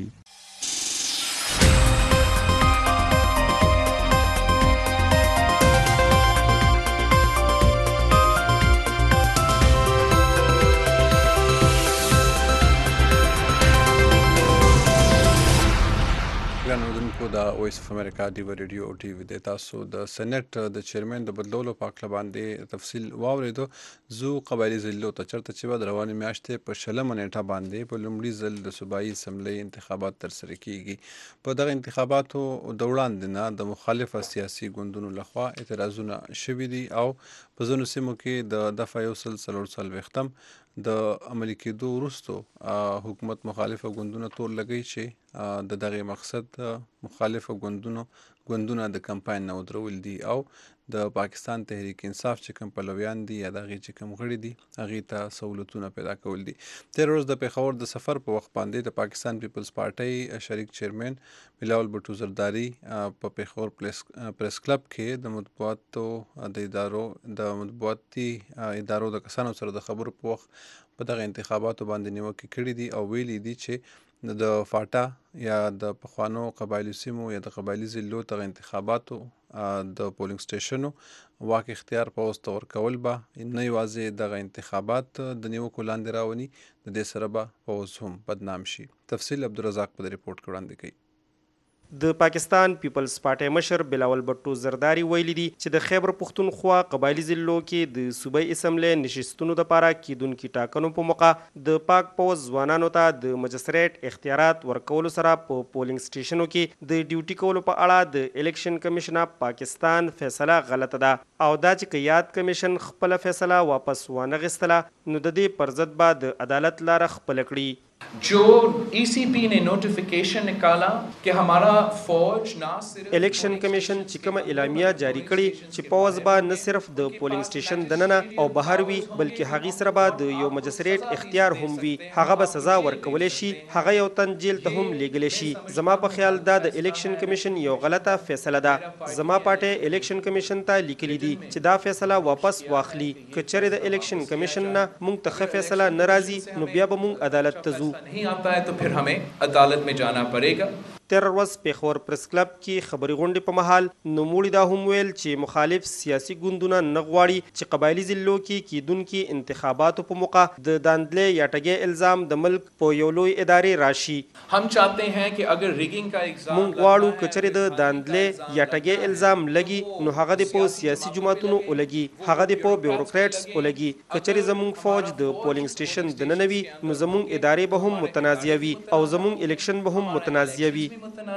د وایس اف امریکا ډیو ریډیو او ټي وي د تاسو د سېنیټ د چیرمن د بدلولو په اړه باندې تفصیل واورېدو. زو قبایلي ضلعو ته چېرته چې به د روانې میاشتې په شلمه نیټه باندې په لومړي ځل د صوبایي اسمبلۍ انتخابات ترسره کیږي. په دغه انتخاباتو د وړاندې نه د مخالفه سیاسي ګوندونو لخوا اعتراضونه شوي دي او په ځینو سیمو کې د دفعه یو سل څلور څلوېښتم د عملي کېدو وروستو حکومت مخالفه ګوندونه تور لګوي چې د دغې مقصد مخالفه ګوندونو ګوندونه د کمپاین نه ودرول دي او د پاکستان تحریک انصاف چې کوم پلویان دي یا د هغې چې کوم غړي دي هغې ته سهولتونه پیدا کول دي. تېره ورځ د پېښور د سفر په وخت باندې د پاکستان پیپلز پارټۍ شریک چیرمن بلاول بټو زرداري په پېښور پریس کلب کې د مطبوعاتو د ادارو د مطبوعاتي ادارو د کسانو سره د خبرو په وخت په دغه انتخاباتو باندې نیوکې کړي دي او ویلي دي چې د فاټا یا د پخوانو قبایلي سیمو یا د قبایلي ضلعو ته انتخاباتو د پولینګ سټیشنو واک اختیار پوځ ته ورکول به نه یوازې دغه انتخابات د نیوکو لاندې راوني، د دې سره به پوځ هم بدنام شي. تفصیل عبدالرزاق په ریپورت کې وړاندې کوي. د پاکستان پیپلز پارټي مشر بلاول بټو زرداری ویلي دي چې د خیبر پښتونخوا قبایلی ضلعو کې د صوبایي اسمبلی نشستونو لپاره کیدونکي ټاکنو په موقع د پاک پوځ ځوانانو ته د مجستریټ اختیارات ورکولو سره په پولینګ سټیشنو کې د ډیوټي کولو په اړه د الیکشن کمیشن اف پاکستان فیصله غلطه ده او دا چې یاد کمیشن خپل فیصله واپس وانه غستله نو د دې پر ضد به د عدالت لاره خپل کړي. जो ई सी पी ने नोटिफिकेशन निकाला कि हमारा फौज ना सिर्फ इलेक्शन कमीशन چې کومه اعلامیه جاری کړي چې پوز به نه صرف د پولینګ سټیشن دننه او بهر وي بلکې هغه سره به د یو مجستریټ اختیار هم وي، هغه به سزا ورکول شي، هغه یو تن جیل ته هم لیږل شي. زما په خیال دا د الیکشن کمیشن یو غلطه فیصله ده. زما پارټي الیکشن کمیشن ته لیکلي دي چې دا فیصله واپس واخلي. که چېرې د الیکشن کمیشن نه موږ ته ښه فیصله نه راځي نو بیا به موږ عدالت ته ځو. नहीं आता है तो फिर हमें अदालत में जाना पड़ेगा. تیر ورځ پیښور پریس کلب کې خبري غونډې په مهال نوموړي دا هم ویل چې مخالف سیاسي ګوندونه نه غواړي چې قبایلي ضلعو کې کیدونکي انتخاباتو په موقع د داندلې یا ټګۍ الزام د ملک په یو لوی ادارې راشي. हम चाहते हैं कि अगर रिगिंग का एग्जाम مونږ غواړو که چېرې د داندلې یا ټګۍ الزام لګي نو هغه د په سیاسي جماعتونو ولګي، هغه د په بیوروکریټس ولګي. که چېرې زموږ فوج د پولینګ سټیشن دننه وي نو زموږ ادارې به هم متنازعه وي او زموږ الیکشن به هم متنازعه وي.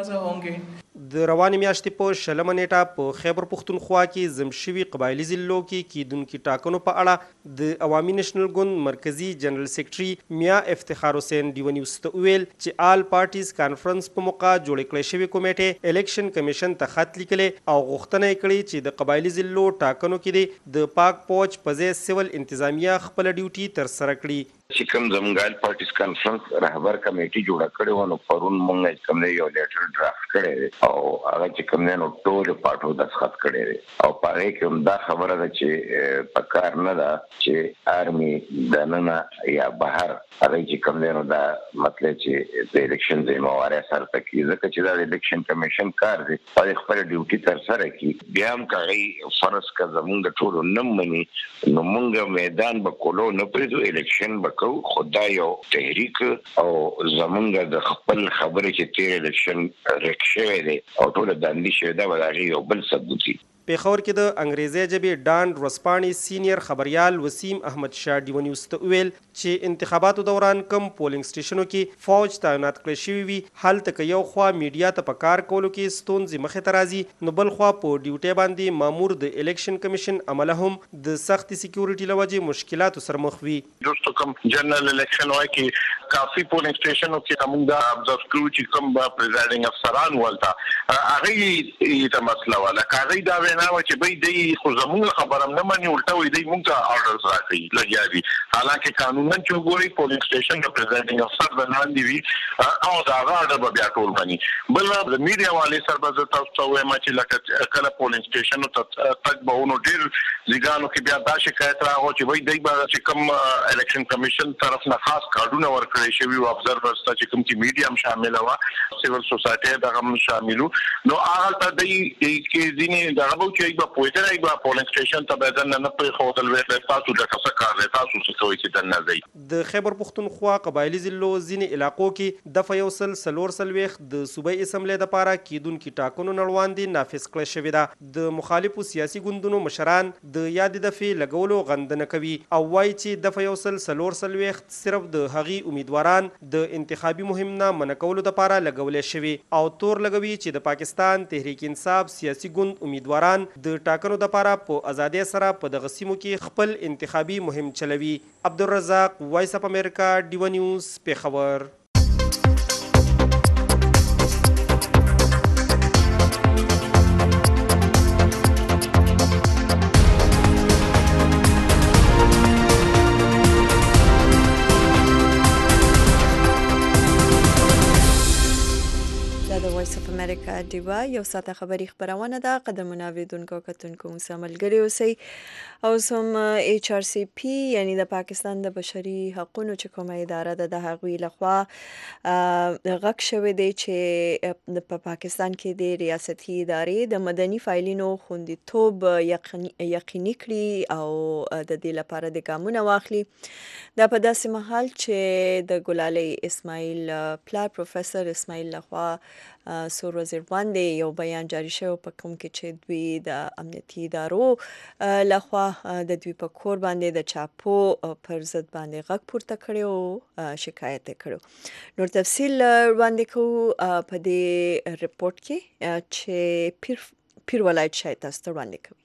د روانې میاشتې په شلمه نیټه په خیبر پښتونخوا کې ضم شوي قبایلي ضلعو کې کیدونکي ټاکنو په اړه د عوامي نېشنل ګوند مرکزي جنرال سیکرټري میا افتخار حسین ډیو نیوز ته وویل چې آل پارټیز کانفرنس په موقع جوړې کړې شوې کمیټې الیکشن کمیشن ته خط لیکلی او غوښتنه یې کړې چې د قبایلي ضلعو ټاکنو کې د پاک پوج په ځای سیول انتظامیه خپل ډیوټي ترسره کړي. چې کوم زموږ آل پارټیز کانفرنس رهبر کمیټي جوړه کړې وه نو پرون موږ کوم یو لیټر ډرافټ کړی دی او هغه چې کوم دی نو ټولو پارټو دستخط کړی دی او په هغې کې هم دا خبره ده چې په کار نه ده چې آرمي دننه یا بهر هغه چې کوم دی نو دا مطلب چې د الیکشن ذمهواري سرته کړي، ځکه چې دا د الیکشن کمیشن کار دی او خپل ډیوټي ترسره کړي. بیا هم که هغوی فرض که زموږ ټولو نه مني نو موږ میدان به کولو نه پرېږدو، الیکشن به کو خدا یو تحریک او زمونږ د خپل خبرې چې تیر الیکشن ریک شوی دی او ټول داندي شوی دا به د هغې یو بل ثبوت وي. پیښور کې د انګریزي ژبې ډانډ ورځپاڼې سینیر خبریال وسیم احمد شاه ډیو نیوز ته وویل چې انتخاباتو دوران کم پولینګ سټیشنو کې فوج تعینات کړی شوي وي هلته که یو خوا میډیا ته په کار کولو کې ستونزې مخې ته راځي نو بل خوا په ډیوټۍ باندې مامور د الیکشن کمیشن عمله هم د سختې سکیورټي له وجې مشکلاتو سره مخ وي. دوستو کوم جنرال الیکشن وای کې کافي پولینګ سټیشنو کې موږ دا ابزرو کړو چې کوم پریزایډینګ افسران ولته هغه یې ته مسله ولا کاغی دا نه و چې به دی خو زموږ خبره نه مانی الټا وي دی موږ ته آرډرز راکړي لګیا دي، حالانکه قانونا چې وګورئ پولینګ سټیشن د پریزایډینګ افسر د لاندې وي او دا هغه آرډر به بیا ټول مني. بل د میډیا والي سره به زه تاسو ته وایم چې لکه کله پولینګ سټیشنو ته تګ به ونو ډېر ځایګانو کې بیا دا شکایت راغو چې وایي دی به چې کوم الیکشن کمیشن طرف نه خاص کارډونه ورکړی شوي وو ابزرورز ته چې کوم چې میډیا هم شامله وه سیول سوسایټي دغه هم شاملو نو هغلته دی کې ځینې دغه به چې به پوهېدلی به پولینګ سټیشن ته به دننه نه پرېښودل ویل تاسو دلته څه کار دی تاسو څه کوئ چې دننه ځئ. د خیبر پښتونخوا قبایلي ضلعو ځینې علاقو کې دفعه یو سل څلور څلوېښت د صوبایي اسمبلی دپاره کیدونکي ټاکنو نړواندې نافظ کړی شوې ده. د مخالفو سیاسي ګوندونو مشران د یادې دفعې لګولو غندنه کوي او وایي چې دفعه یو سل څلور څلوېښت صرف د هغې امیدواران د انتخابي مهم نه منع کولو دپاره لګولی شوې او تور لګوي چې د پاکستان تحریک انصاف سیاسي ګوند امیدواران د ټاکنو دپاره په ازادۍ سره په دغه سیمو کې خپل انتخابي مهم چلوي. عبدالرزاق وایس اف امریکا ډیو نیوز پیښور. د وایس اف امریکا ډیوا یو ساعته خبری خبرونه ده قدرمن اوریدونکو کتونکو سره ملګری اوسئ او سم ایچ آر سی پی یعنی د پاکستان د بشري حقوقو چې کومه اداره ده د هغوی لخوا غږ شوی دی چې په پاکستان کې د ریاستي ادارې د مدني فایلونو خوندیتوب یقیني کړي او د دې لپاره د ګامونه واخلي. دا په داسې مهال چې د ګلالۍ اسماعیل پلار پروفیسور اسماعیل لخوا سور وزیر باندې یو بیان جاری شوی په کوم کې چې دوی د امنیتي ادارو لخوا د دوی په کور باندې د چاپو پر ضد باندې غږ پورته کړی او شکایت یې کړی. نور تفصیل وړاندې کوو په دې رپورټ کې چې پیر پیر ولایت شاید تاسو ته وړاندې کوي.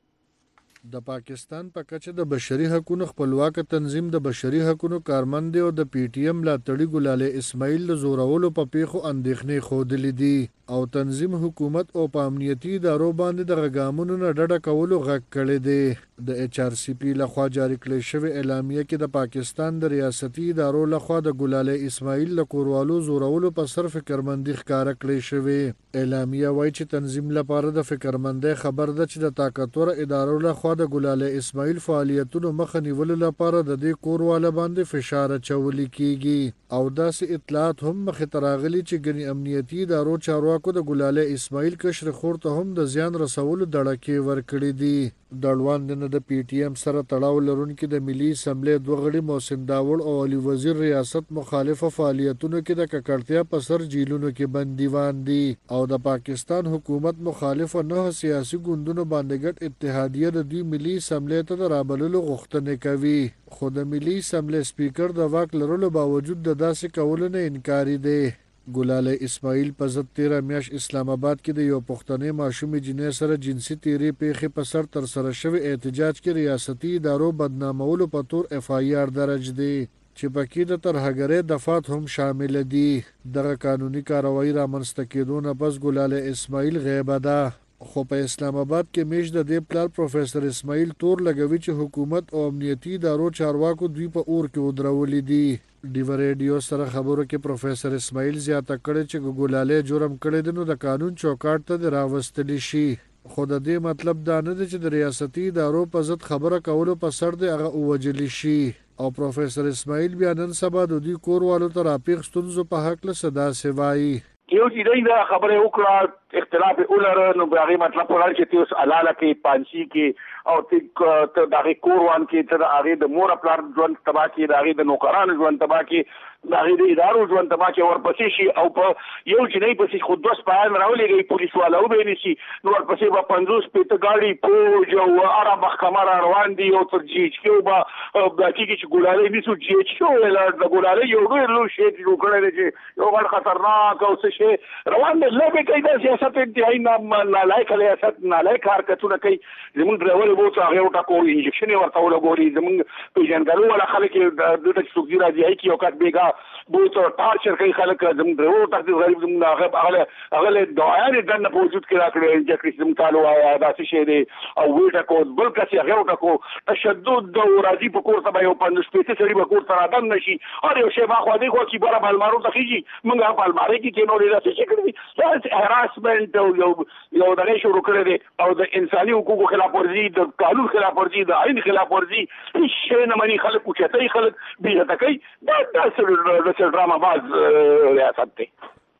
د پاکستان په کچه د بشري حقوقو خپلواک تنظیم د بشري حقوقو کارمند او د پی ټی ایم ملاتړي ګلالۍ اسماعیل د زورولو په پیښو اندېښنې ښودلې دي او تنظیم حکومت او په امنیتي ادارو باندې د غګامونو نه ډډه کولو غږ کړی دی. د ایچ آر سی پی لخوا جاری کړی شوی اعلامیه کې د پاکستان د ریاستي ادارو لخوا د ګلالۍ اسماعیل له کوروالو زورولو په سر فکرمندي ښکاره کړی شوی. اعلامیه وایي چې تنظیم لپاره د فکرمندۍ خبر ده چې د طاقتور ادارو لخوا د ګلالۍ اسماعیل فعالیتونو مخه نیولو لپاره د دې کورواله باندې فشار اچولی کیږي او داسې اطلاعات هم مخې ته راغلي چې ګڼې امنیتي ادارو چارواکو د ګلالۍ اسماعیل کشر خور ته هم د زیان رسولو دړکې ورکړي دي. د اړوند نه د پی ټی ایم سره تړاو لرونکي د ملي اسمبلی دوه غړي محسن داوړ او علي وزیر ریاست مخالفه فعالیتونو کې د ککړتیا په سر جیلونو کې بندیوان دي او د پاکستان حکومت مخالفه نه سیاسي ګوندونو باندې ګډ اتحادیه د دوی ملي اسمبلی ته د رابللو غوښتنې کوي. خو د ملي اسمبلی سپیکر د واک لرلو باوجود د داسې کولو نه انکاري دی. ګلالۍ اسماعیل په ضد تیره میاشت اسلام آباد کې د یو پښتنې ماشومې جنۍ سره جنسي تیرې پیښې په سر ترسره شوي احتجاج کې ریاستي ادارو بدنامولو په تور اف آی آر درج دی چې پکې د ترهګرۍ دفعات هم شامل دي. دغه قانوني کاروایی رامنځته کېدو نه پس ګلالۍ اسماعیل غیبه ده. خو په اسلام آباد کې میش د دې پلار پروفیسور اسماعیل تور لګوي چې حکومت او امنیتي ادارو چارواکو دوی په اور کې ودرولې دي. ډیو ریډیو سره خبرو کې پروفیسور اسماعیل زیاته کړې چې ګلالۍ جرم کړی دی نو د قانون چوکاټ ته راوستلی شي. خو د دې مطلب دا نه دی چې د ریاستي ادارو په ضد خبره کولو په سر دی هغه ووجلی شي. او پروفیسور اسماعیل بیا نن سبا د دوی کوروالو ته راپیښ ستونزو په هکله څه داسې وایي. یو چې دی دا خبره وکړه اختلاف ولر نو هغه مطلب ولر چې تاسو علاله کې پانسی کې او ته د هغه کوروان کې ته د هغه د مور خپل ژوند تبا کې د هغه د نوکرانو ژوند تبا کې د هغه د ادارو ژوند تبا کې ورپسې شي او په یو چې نه پسې خود دوس پایان راولېږي پولیس والا وبېني شي نو ورپسې به پنځوس پېته ګاډي پوج او اره محکمه را روان دي او تر جی ایچ کیو به باقي چې ګلالۍ نیسو جی ایچ کیو ویل د ګلالۍ یو ډېر لوی شی جوړ کړی دی چې یو غټ خطرناک او څه شی روان دی. لږ کوي د سیاست انتهایی نالایق ریاست نالایق حرکتونه کوي. زمونږ ډرایور به ورته هغې وټاکو انجکشن یې ورته ولګولي. زمونږ پېژندګلو والا خلک یې دلته چې څوک ځي راځي هغې کې یو کس بېګا به ورته ټارچر کوي خلک. زمونږ ډرایور ورته غریب زمونږ هغه هغه له دعایانې دننه په وجود کې را کړې انجک کړي زمونږ تا ووایه داسې شی دی او ویې ټکو بل کس یې هغې وټکو تشدد او راځي په کور ته به یو پنځوس شپېته سړي به کور ته رادن نه شي. هر یو شی ماخوا دې خوا کیبره په المارو ته خېږي موږ هم په المارۍ کې کېنولې داسې شي کړي دي. هراسمنټ او یو یو دغه شروع کړی دی او د انساني حقوقو خلاف ورزي د قانون خلاف ورزي د آئین خلاف ورزي هیڅ شی نه مني. خلک اوچتوي خلک بېعزته کوي. دا داسې ډرامه باز ریاست دی.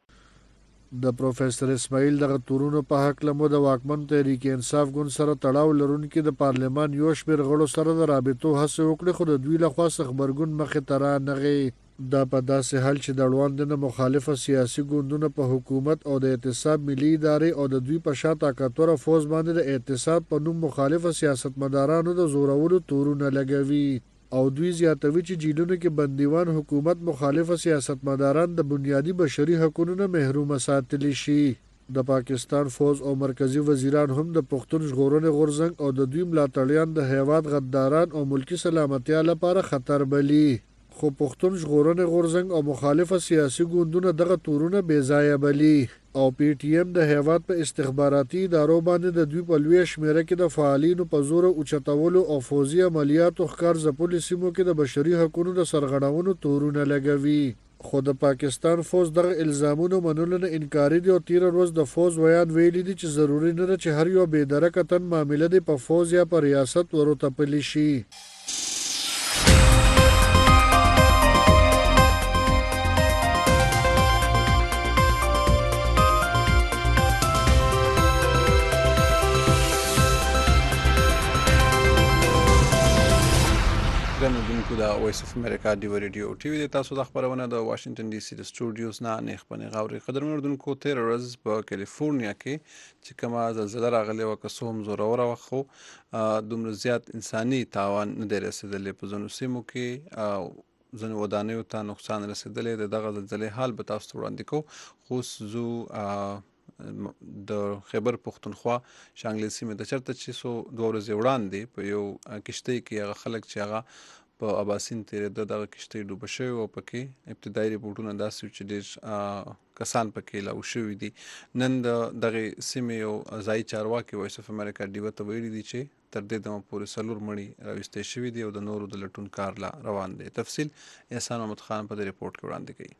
د پروفیسور اسماعیل دغه تورونو په هکله مو د واکمن تحریک انصاف ګوند سره تړاو لرونکي د پارلمان یو شمېر غړو سره د رابطو هڅې وکړې خو د دوی لخوا څه غبرګون مخې ته رانغی. دا په داسې حال چې د اړوند نه مخالفه سیاسي ګوندونه په حکومت او د اعتصاب ملي ادارې او د دوی په شا طاقتوره فوز باندې د اعتصاب په نوم مخالفه سیاستمدارانو د زورولو تورونه لګوي او دوی زیاتوي چې جیلونو کې بندیوان حکومت مخالفه سیاستمداران د بنیادي بشري حقوقو نه محرومه ساتلی شي. د پاکستان فوز او مرکزی وزیران هم د پښتون ژغورنې غورځنګ او د دوی ملاتړیان د هیواد غداران او ملکی سلامتیا لپاره خطر بلي. خو پښتون ژغورنې غورځنګ او مخالفه سیاسي ګوندونه دغه تورونه بې ځایه بلي او پی ټی ایم د هیواد په استخباراتي ادارو باندې د دوی په لویه شمېره کې د فعالینو په زوره اوچتولو او فوزي عملیاتو ښکار ځپلو سیمو کې د بشري حقونو د سرغړونو تورونه لګوي. خو د پاکستان فوز دغه الزامونو منلو نه انکاري دي او تیره ورځ د فوز ویان ویلي دي چې ضروري نه ده چې هر یو بې درکه تن معامله دې په فوز یا په ریاست وروتپلی شي. ګڼونکو د وایس اف امریکا ډیو ریډیو ټي وي د تاسو د خبرونه د واشنگټن ډي سي د سټوډیوز نه نیخ پنې غاوري قدرمن اردوونکو تیر ورځ په کیلیفورنیا کې چې کومه زلزله راغلې وه که څه هم زوروره وه خو دومره زیات انساني تاوان نه دی رسېدلی په ځینو سیمو کې ځینو ودانیو ته نقصان رسېدلی د دغه زلزلې حال به تاسو ته وړاندې کوو خو زو د خیبر پښتونخوا شانګلې سیمې ته چېرته چې څو دوه ورځې وړاندې په یو کښتۍ کې هغه خلک چې هغه په اباسین تېرېده دغه کښتۍ ډوبه شوې وه پکې ابتدایي ریپورټونه داسې وو چې ډېر کسان پکې لاو شوي دي. نن د دغې سیمې یو ځایي چارواکي وایس اف امریکا ډیوه ته ویلي دي چې تر دې دمه پورې څلور مړي راویستی شوي دي او د نورو د لټون کار لا روان دی. تفصیل احسان محمد خان په دې ریپورټ کې وړاندې کوي.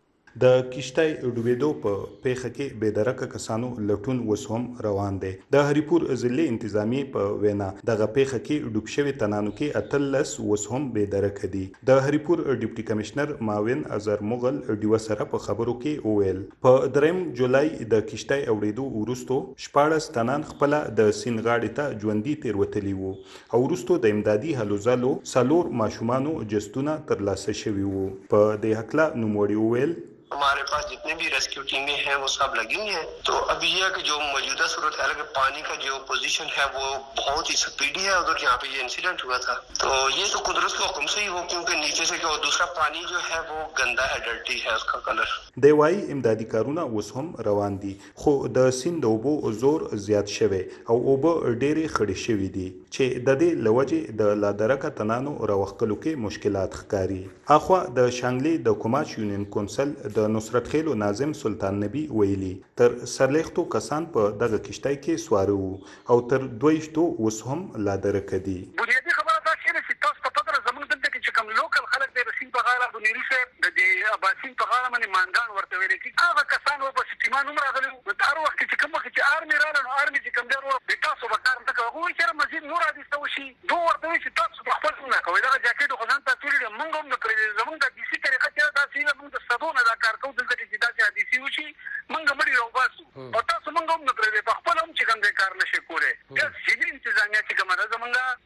د کشتۍ ډوبېدو په پیښه کې بې درکه کسانو لټون اوس هم روان دی. د هریپور ضلعي انتظامیې په وینا دغه پیښه کې ډوب شوي تنانو کې اتلس اوس هم بې درکه دي. د هریپور ډیپټي کمشنر معاون اظهر مغل ډیوه سره په خبرو کې وویل په دریم جولای د کشتۍ اوړېدو وروستو شپاړس تنان خپله د سیند غاړې ته ژوندي تېروتلي وو او وروستو د امدادي هلو ځلو څلور ماشومانو جسدونه ترلاسه شوي وو. په دې هکله نوموړي وویل हमारे पास जितने भी रेस्क्यू टीमें हैं वो सब लगी हुई हैं. तो अभी यह कि जो मौजूदा सूरत हाल है पानी का जो पोजीशन है वो बहुत ही स्पीडी है उधर जहाँ पे ये इंसिडेंट हुआ था. तो ये तो कुदरत के हुक्म से ही हो क्योंकि नीचे से क्या दूसरा पानी जो है वो गंदा है, डर्टी है उसका कलर. دی وايي امدادي کارونه اوس هم روان دي خو د سیند اوبو زور زیات شوی او اوبه ډېرې خړې شوي دي چې د دې له وجې د لادرکه تنانو راوښکلو کې مشکلات ښکاري. اخوا د شانګلې د کوماچ یونین کونسل د نصرت خیلو ناظم سلطان نبی ویلي تر سرلیختو کسان په دغه کشتۍ کې سواره وو او تر دویشتو اوس هم لادرکه دي. بنیادي خبره دا شوه چې تاسو په پدره زموږ دلته کې چې کوم لوکل خلک دی د سیند په غاړه بنیري صاحب د دې اباسین په غاړه باندې مانګان ورته ویل کېږي هغه کسان و په سیمان هم راغلي وو. په هر وخت کې چې کوم وخت چې آرمي راغله نو آرمي چې کوم دی ورو تاسو به کار نه کوئ هغوی چېرې مزید نور حادثه وشي دو ورته وایي چې تاسو په خپل هم نه کوئ دغه جاکېټ خو ځان ته تولي دی موږ هم نه پرېږدي زموږ د دیسي طریقه چې داسې وي موږ د سدو نه دا کار کوو دلته کې چې داسې حادثې وشي موږ مړي راوباسو او تاسو موږ هم نه پرېږدئ په خپل هم چې کوم دی کار نه شي کولی. بیا ضلعي انتظامیه چې کومه ده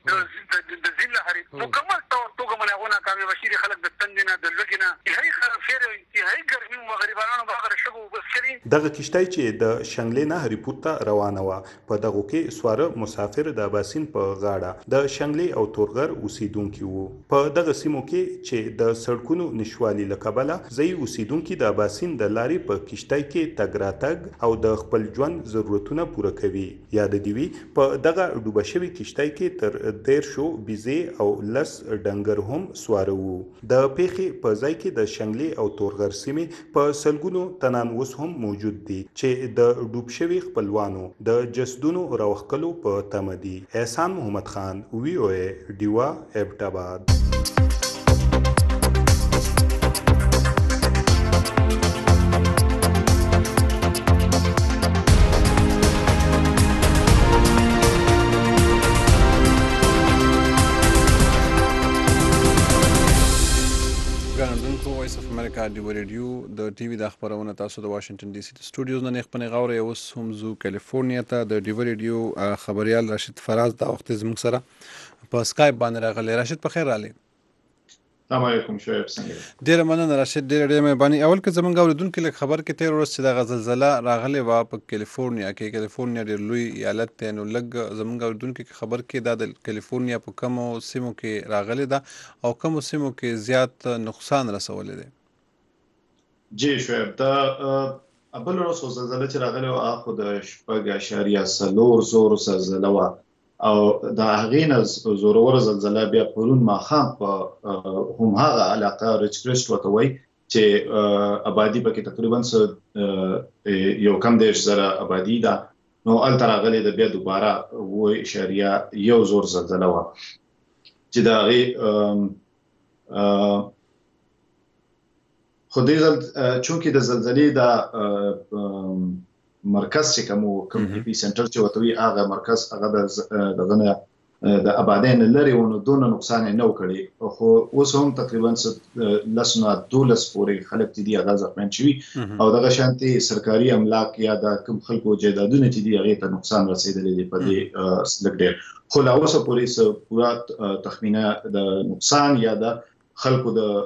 زموږ د ضلع هریپ مکمل طور توګه باندې هغو ناکامې بشیري خلک د تندې نه د لوږې نه انتهایي خرابشوي او انتهایي ګرمي و غریبانو به هغه شګو اوبه څښلي. دغه کشتۍ چې د شنګلې نه هریپور ته روانه وه په دغو کې سواره مسافر د اباسین په غاړه د شنګلې او تورغر اوسیدونکي وو. په دغه سیمو کې چې د سړکونو نشوالي له کبله ځایي اوسیدونکي د اباسین د لارې په کشتۍ کې تګ راتګ او د خپل ژوند ضرورتونه پوره کوي. یاد دې وي په دغه ډوبه شوي کشتۍ کې تر دیرشو بیزې او لس ډنګر هم سواره وو. د پیښې په ځای کې د شنګلې او تورغر سیمې په سلګونو تنان اوس هم موجود دي چې د ډوب شوي خپلوانو د جسدونو راوښکلو په تمه دي. احسان محمد خان وی او ای ډیوا ایبټ امریکا ډیو ریډیو د ټي وي د خبرونه تاسو د واشنگټن ډي سي د سټوډیوز نه نیخ پنې غوره اوس هم زو کیلیفورنیا ته د ډیو ریډیو خبريال راشد فراز دا وخت زموږ سره په سکایپ باندې راغلی. راشد په خیر راغلی. السلام علیکم شعیب څنګه ډیره مننه راشد ډیره ډیره مهرباني. اول که زمونږ اوریدونکو لږ خبر کې تیر ورځ چې د زلزله راغلی وه په کیلیفورنیا کې کیلیفورنیا ډېر لوی ایالت دی نو لږ زمونږ اوریدونکو خبر کې دا د کیلیفورنیا په کومو سیمو کې راغلی ده او کومو سیمو کې زیات نقصان رسولی دی؟ جی شعیب دا بل ورځ زلزله چې راغلی وه هغه د شپږ اعشاریه څلور زورو زلزله وه او د هغې نه زوروره زلزله بیا پرون ماښام په همهغه علاقه ریچکرسټ ورته وایي چې آبادي پکې تقریبا یو کم دېرش زره آبادي ده نو هلته راغلې ده بیا دوباره اووه اعشاریه یو زور زلزله وه چې د هغې خو دې ځل چونکې د زلزلې د مرکز چې کوم کوم اپی سنټر چې وتوي هغه مرکز هغه د دغه د آبادین لري ونه دون نقصان نه وکړي خو اوس هم تقریبا لسنه دولس پورې خلک دي هغه ځپمن شي او دغه شانتي سرکاري املاک یا د کوم خلکو جیدادونه چې دي هغه ته نقصان رسیدلی دی په دې سلک ډیر خو لا اوس پولیس پورا تخمینه د نقصان یا د خلکو د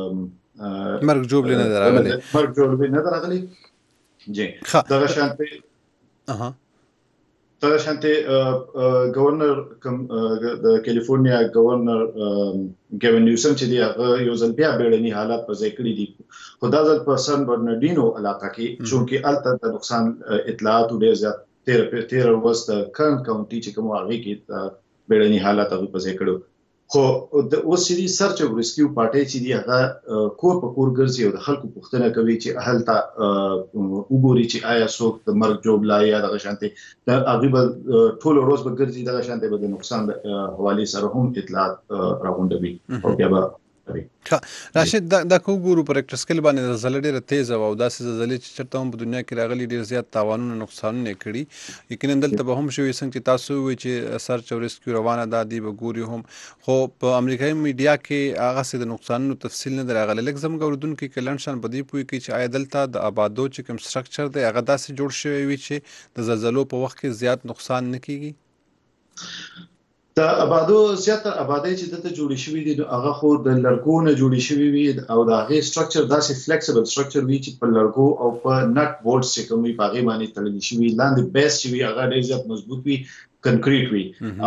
مرګ جوړ نه دراغلي مرګ جوړ نه دراغلي جی دغه شانتي اها دغه شانتي گورنر د کیلیفورنیا گورنر ګیون نیوسم چې دی هغه یو ځل بیا بیړني حالات په ځای کړی دي خو دا ځل په سان برناردینو علاقه کې چې الته د نقصان اطلاعات ډېر زیات تیر تیر ورځ د کان کاونټي چې کوم هغه کې بیړني حالات هغه په ځای کړو خو د اوس چې سرچ او ریسکیو پارټي چې دی هغه کور په کور ګرځي او د خلکو پوښتنه کوي چې هلته وګوري چې آیا څوک د مرګ جوړ لا یا د شانتي د هغه ټول ورځ به ګرځي د شانتي به د نقصان د حواله سره هم اطلاعات راغونډوي او بیا به راشد دا کو ګورو پر ایکټر سکیل باندې زلزلې ډېره تیز او داسې زلزلې چې چرته هم په دنیا کې راغلي ډېر زیات تاوانونه نقصانونه کړي یقینا دلته به هم شوي څنګه چې تاسو وی چې سرچ او ریسکیو روانه ده دی به ګوري هم خو په امریکایي میډیا کې هغه څه د نقصانونو تفصیل نه راغلی لکه زموږ اردوونکو کې لنډشان په دې پوهې کې چې آیا دلته د آبادو چې کوم سټرکچر دی هغه داسې جوړ شوی وي چې د زلزلو په وخت کې زیات نقصان نه کیږي د آبادو زیاتره آبادی چې دلته جوړې شوې دي هغه خو د لرګو نه جوړې شوې وي او د هغې سټرکچر داسې فلیکسیبل سټرکچر وي چې په لرګو او په نټ بورډ چې کوم وي په هغې باندې تړلي شوي لاندې بیس چې وي هغه ډېر زیات مضبوط وي کنکریټ وي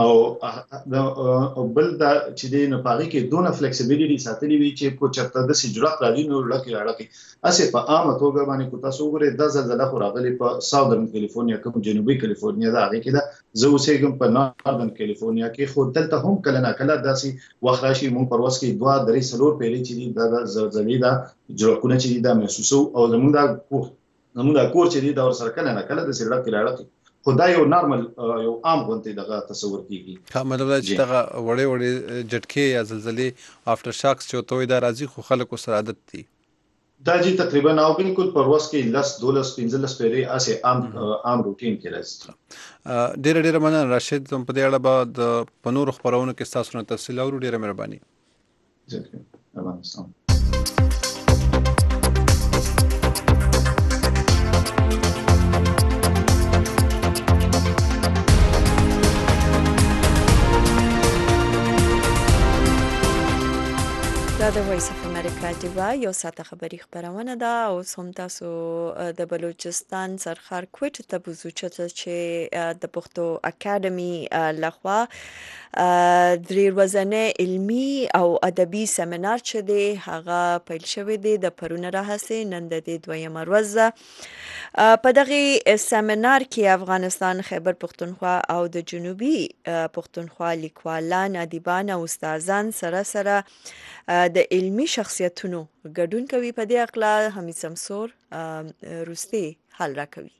او بل دا چې دی نو په هغې کې دونه فلیکسیبیلیټي ساتلې وي چې کو چېرته داسې جرأت راځي نو لکې راړکې هسې په عامه توګه باندې کو تاسو وګورئ دا زلزله خو راغلې په ساودرن کیلیفورنیا کوم جنوبي کیلیفورنیا ده هغې کې ده زه اوسېږم په ناردرن کیلیفورنیا کې خو دلته هم کله ناکله داسې وخت راشي موږ پر ورځ کې دوه درې څلور پیرې چې دي دا د زلزلې دا جرړکونه چې دي دا محسوسو او زموږ دا کور زموږ دا کور چې دي دا ورسره کله ناکله داسې لړکې راړکې خو دا یو نارمل یو عام غونډې دغه تصور کیږي ها مطلب دا چې دغه وړې وړې جټکې یا زلزلې افټر شاکس چې توي دا راځي خو خلکو سره عادت دي دا جی تقریبا او بالکل پر ورځ کې لس دولس پنځلس پیرې اسې عام عام روټین کې راځي ډېر ډېر مننه راشد په دې اړه به د پنور خبرونه کې تاسو نه تفصیل او ډېر مهرباني ځکه افغانستان دا د وایس اف امریکا دیوا یو ساعته خبری خبرونه ده او هم تاسو د بلوچستان سرخار کوټ ته بوزو چې د پښتو اکیډمي لخوا درې ورځې علمی او ادبي سیمینار چې دی هغه پیل شوی دی د پرونه راهسه نن د دویمه ورځ په دغه سیمینار کې افغانستان خیبر پښتونخوا او د جنوبي پښتونخوا لیکوالان ادیبان او استادان سره سره د علمی شخصیتونو ګډون کوي په دې اقلا حمید سمسور روستي حل را کوي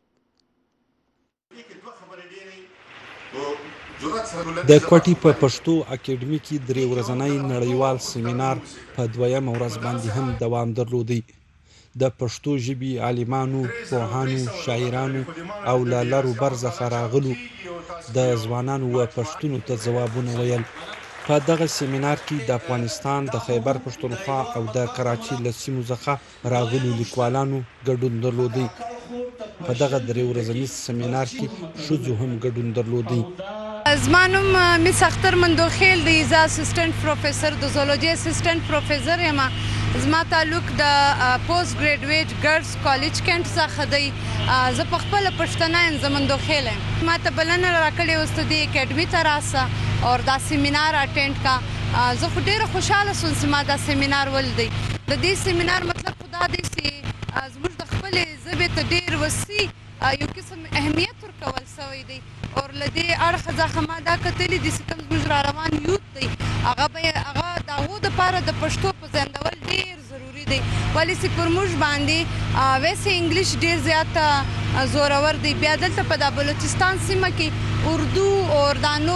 د کوټي په پښتو اکیډمي کې درې ورځنی نړیوال سیمینار په دویمه ورځ باندې هم دوام درلودی د پښتو ژبې عالمانو پوهانو شاعرانو او لالرو برزخ راغلو د ځوانانو و پښتون ته ځوابونه ویل په دغه سیمینار کې د افغانستان د خیبر پښتونخوا او د کراچي له سیمو څخه راغلو لیکوالانو ګډون درلودی په دغه درې ورځني سیمینار کې ښځو هم ګډون درلودی زما نوم مس اختر مندوخیل د ایزا اسسټنټ پروفیسور د زولوجي اسسټنټ پروفیسور یم زما تعلق د پوسټ ګریجویټ ګرلز کالج کینټ څخه دی زه په خپله پښتنه یم زه مندوخیل یم ما ته بلنه راکړې اوس د دې اکیډمي ته راسه او دا سیمینار اټینډ کا زه خو ډېره خوشحاله شوم چې ما دا سیمینار ولیدی د دې سیمینار مطلب خو دا دی چې زموږ د خپلې ژبې ته ډېر وسیع یو قسم اهمیت ورکول سوی دی او له دې اړخه څخه ما دا کتلي دي چې کوم زموږ را روان یوت دی هغه به هغه د هغو دپاره د پښتو په زیندول ډېر ضروري دی ولې چې پر موږ باندې ویسې انګلیش ډېر زیات زورور دی بیا دلته په دا بلوچستان سیمه کې اردو او دا نور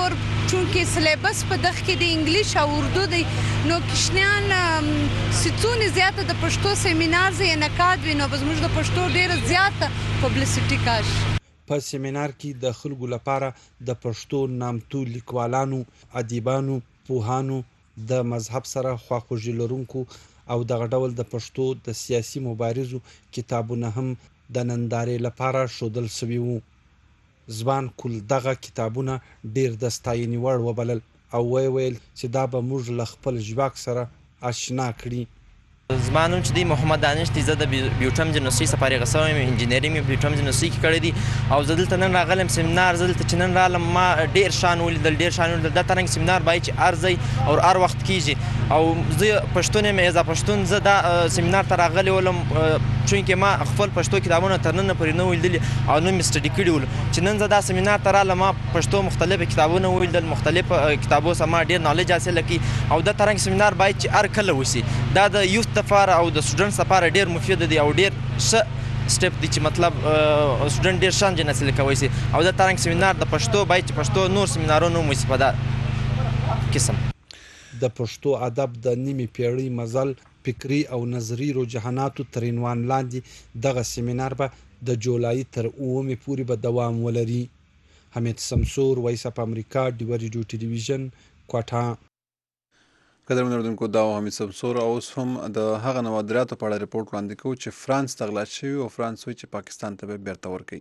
چونکې سلیبس په دغه کې د انګلیش او اردو دی نو کشنیان څونه زیاته د پښتو سیمینار زې انعقاد وي نو زموږ د پښتو ډېره زیاته پبلسټي کاش. په سیمینار کې د خلکو لپاره د پښتو نامتو لیکوالانو، ادیبانو، پوهانو، د مذهب سره خواخوږي لرونکو او دغه ډول د پښتو د سیاسي مبارزو کتابونه هم د نندارې لپاره ښودل شوي وو. ځوان کل دغه کتابونه ډېر د ستاینې وړ وبلل او ویې ویل چې دا به موږ له خپل ژواک سره اشنا کړي. زما نوم چې دی محمد دانش دی، زه د بیوټم جنوسي څخه فارغه شوی یم، انجینرینګ مې بیوټم جنوسي کې کړی دی او زه دلته نن راغلم سیمینار. زه دلته چې نن رالم ما ډېر شان ولیدل، ډېر شان ولیدل. دا ترنګ سیمینار باید چې هر ځای او هر وخت کیږي او زه پښتون یم ایز پښتون. زه دا سیمینار ته راغلی ولم چونکې ما خپل پښتو کتابونه تر ننه پورې نه ولیدلي او نه مې سټډي کړي ول. چې نن زه دا سیمینار ته رالم ما پښتو مختلف کتابونه ولیدل، مختلف کتابو سره ما ډېر نالج حاصل کړي او دا ترنګ سیمینار باید چې هر کله وشي. دا د یوث لپاره او د سټوډنټس لپاره ډېر مفید دی او ډېر ښه سټپ دی چې مطلب سټوډنټ ډېر ښه نجن حاصل کولی شي او دا ترنګ سیمینار د پښتو باید چې پښتو نور سیمینارونه هم وشي په دا قسم. د پښتو ادب د نیمې پیړۍ مزل فکري او نظري رجحاناتو تر عنوان لاندې دغه سیمینار به د جولای تر اوومې پورې به دوام ولري. حمید سمسور، وایس اف امریکا، ډیوه ریډیو ټلویزیون، کوټه. قدرمنو اورېدونکو، دا و حمید سمسور. اوس هم د هغه نوادراتو په اړه رپورټ وړاندې کوو چې فرانس ته غلا شوي او فرانس وایي چې پاکستان ته به بیرته ورکوي.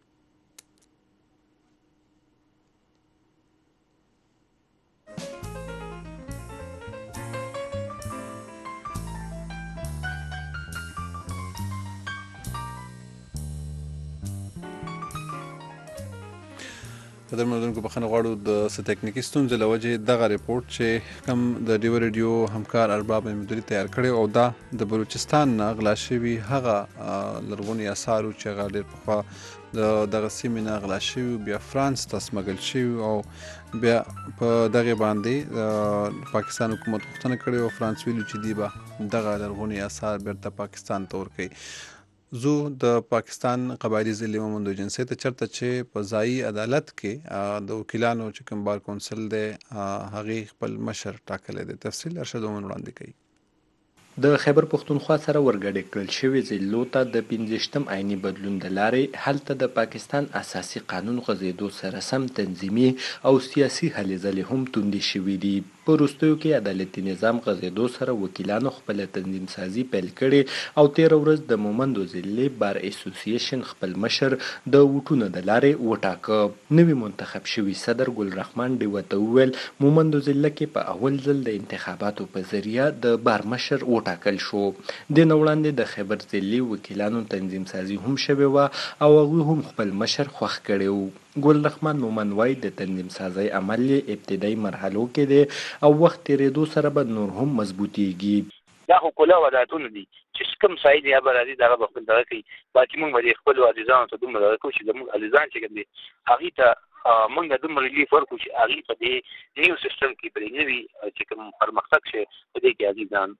قدرمنو اورېدونکو، بخښنه غواړو د څه تکنیکي ستونزې له وجې دغه رپورټ چې کوم د ډیوه ریډیو همکار ارباب مدیري تیار کړی او دا د بلوچستان نه غلا شوي هغه لرغوني اثار چې هغه ډېر پخوا د دغه سیمې نه غلا شوي بیا فرانس ته سمګل شوي او بیا په دغې باندې پاکستان حکومت غوښتنه کړې او فرانس ویلي چې دوی به دغه لرغوني اثار بیرته پاکستان ته ورکوي. زو د پاکستان قبایلي ضلع مومندو جنسي ته چېرته چې په ځایي عدالت کې د وکیلانو چې کوم بار کونسل دی هغې خپل مشر ټاکلی دی. تفصیل ارشد مومن وړاندې کوي. د خیبر پښتونخوا سره ورګډې کړل شوې ضلعو ته د پنځویشتم آئیني بدلون د لارې هلته د پاکستان اساسي قانون غځېدو سره سم تنظیمي او سیاسي هلې ځلې هم توندې شوي دي. په وروستیو کې عدالتي نظام غځېدو سره وکیلانو خپله تنظیم سازي پیل کړې او تېره ورځ د مومندو ضلع بار اسوسییشن خپل مشر د ووټونو د لارې وټاکه. نوي منتخب شوي صدر ګل رحمان ډیوه ته وویل مومندو ضلع کې په اول ځل د انتخاباتو په ذریعه د بار مشر وټاکل شو. د نه وړاندې د خیبر ضلعي وکیلانو تنظیم سازي هم شوې وه او هغوی هم خپل مشر خوښ کړی و. ګل رحمان مومن وایي د تنظیم سازۍ عمل یې ابتدایي مرحلو کې دی او وخت تېرېدو سره به نور هم مضبوطیږي. دا خو کله ودایتونه دي چې کوم سایډ یا به راځي دغه به خپل دغه کوي. باقي موږ به د خپلو عزیزانو ته دومره دغه کوو چې زموږ عزیزان چې کوم دي هغوی ته موږ دومره ریلیف ورکړو چې هغوی په دې نیو سیسټم کې په دې نوي چې کوم پرمختګ شي په دې کې عزیزان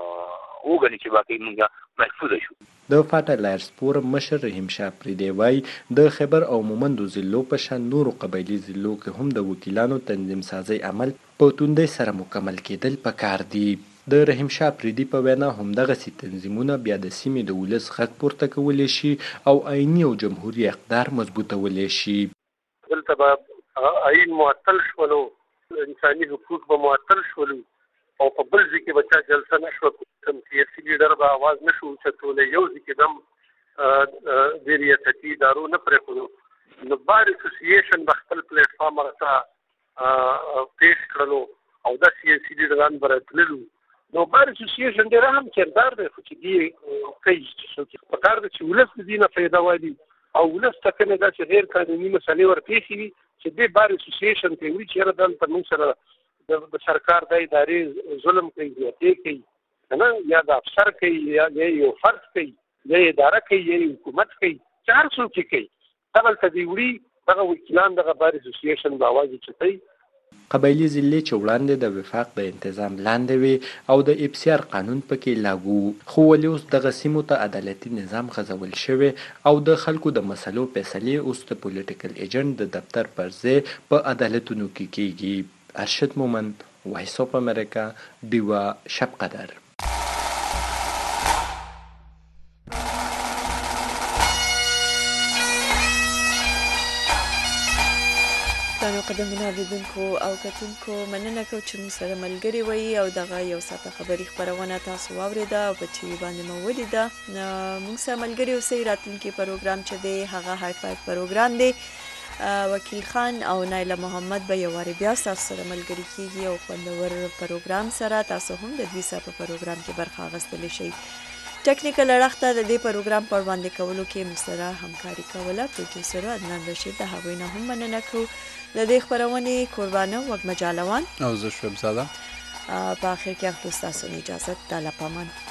وګڼي چې باقي موږ محفوظه شو. د فاټا لایرز فورم مشر رحیم شاه پریدی وایي د خیبر او مومندو ضلعو په شان نورو قبایلي ضلعو کې هم د وکیلانو تنظیم سازۍ عمل په توندۍ سره مکمل کېدل پکار دي. د رحیم شاه پریدي په وینا همدغسې تنظیمونه بیا د سیمې د ولس غږ پورته کولی شي او آئیني او جمهوري اقدار مضبوطولی شي. دلته به آئین معطل شولو، انساني حقوق به معطل شولو او په بل ځای کې به چا جلسه نه شوه کوم سیاسي لیډر به اواز نه شو اوچتولی، یو ځای کې هم د ریاستي ادارو نه پرېښودو نو بار اسوسییشن به خپل پلیټفارم هغه ته پیش کړلو او دا سیاسي لیډران به راتللو. نو بار اسوسییشن ډېر اهم کردار دی خو چې دې کوي پکار ده چې ولس د دې نه فایده والي او ولس ته کومې داسې غیر قانوني مسلې ورپېښې وي چې دې بار اسوسییشن ته وایي چې یاره دلته موږ سره د سرکار د ادارې ظلم کوي، زیاتې کوي، که نه یا د افسر کوي یا یو فرد کوي یا اداره کوي یا حکومت کوي، چې هر څوک یې کوي. دغلته دې وړي دغه وکیلان دغه بار اسوسییشن به اواز اوچتوي قبایلي ضلعې چې وړاندې د وفاق د انتظام لاندې وي او د ابسیار قانون پکې لاګو و، خو ولې اوس دغه سیمو ته عدالتي نظام غځول شوی او د خلکو د مسلو فیصلې اوس د پولیټیکل ایجنټ د دفتر پر ځای په عدالتونو کې کیږي. ارشد مومند، وایس اف امریکا، ډیوا شب قدر. ګرانو قدرمنو اوریدونکو او کتونکو، مننه کوم چې موږ سره ملګري وئ او دغه یو ساعته خبري خپرونه تاسو واورېده او په ټي وي باندې مو ولیده. موږ سره ملګري اوسئ. راتلونکي پروګرام چې دی هغه های فایو پروګرام دی. وکیل خان او نایله محمد به یو وارې بیا ستاسو سره ملګري کیږي او خوندور پروګرام سره تاسو هم د دوی سره په پروګرام کې برخه اخیستلی شئ. ټکنیکل اړخ ته د دې پروګرام پر وړاندې کولو کې موږ سره همکاري کوله پروډیوسر عدنان رشید. د هغوی نه هم مننه کوو. د دې خپرونې قربانه وږمه جالوان او زه شعیب زاده په آخر کې اخلو ستاسو اجازت. د الله پامان.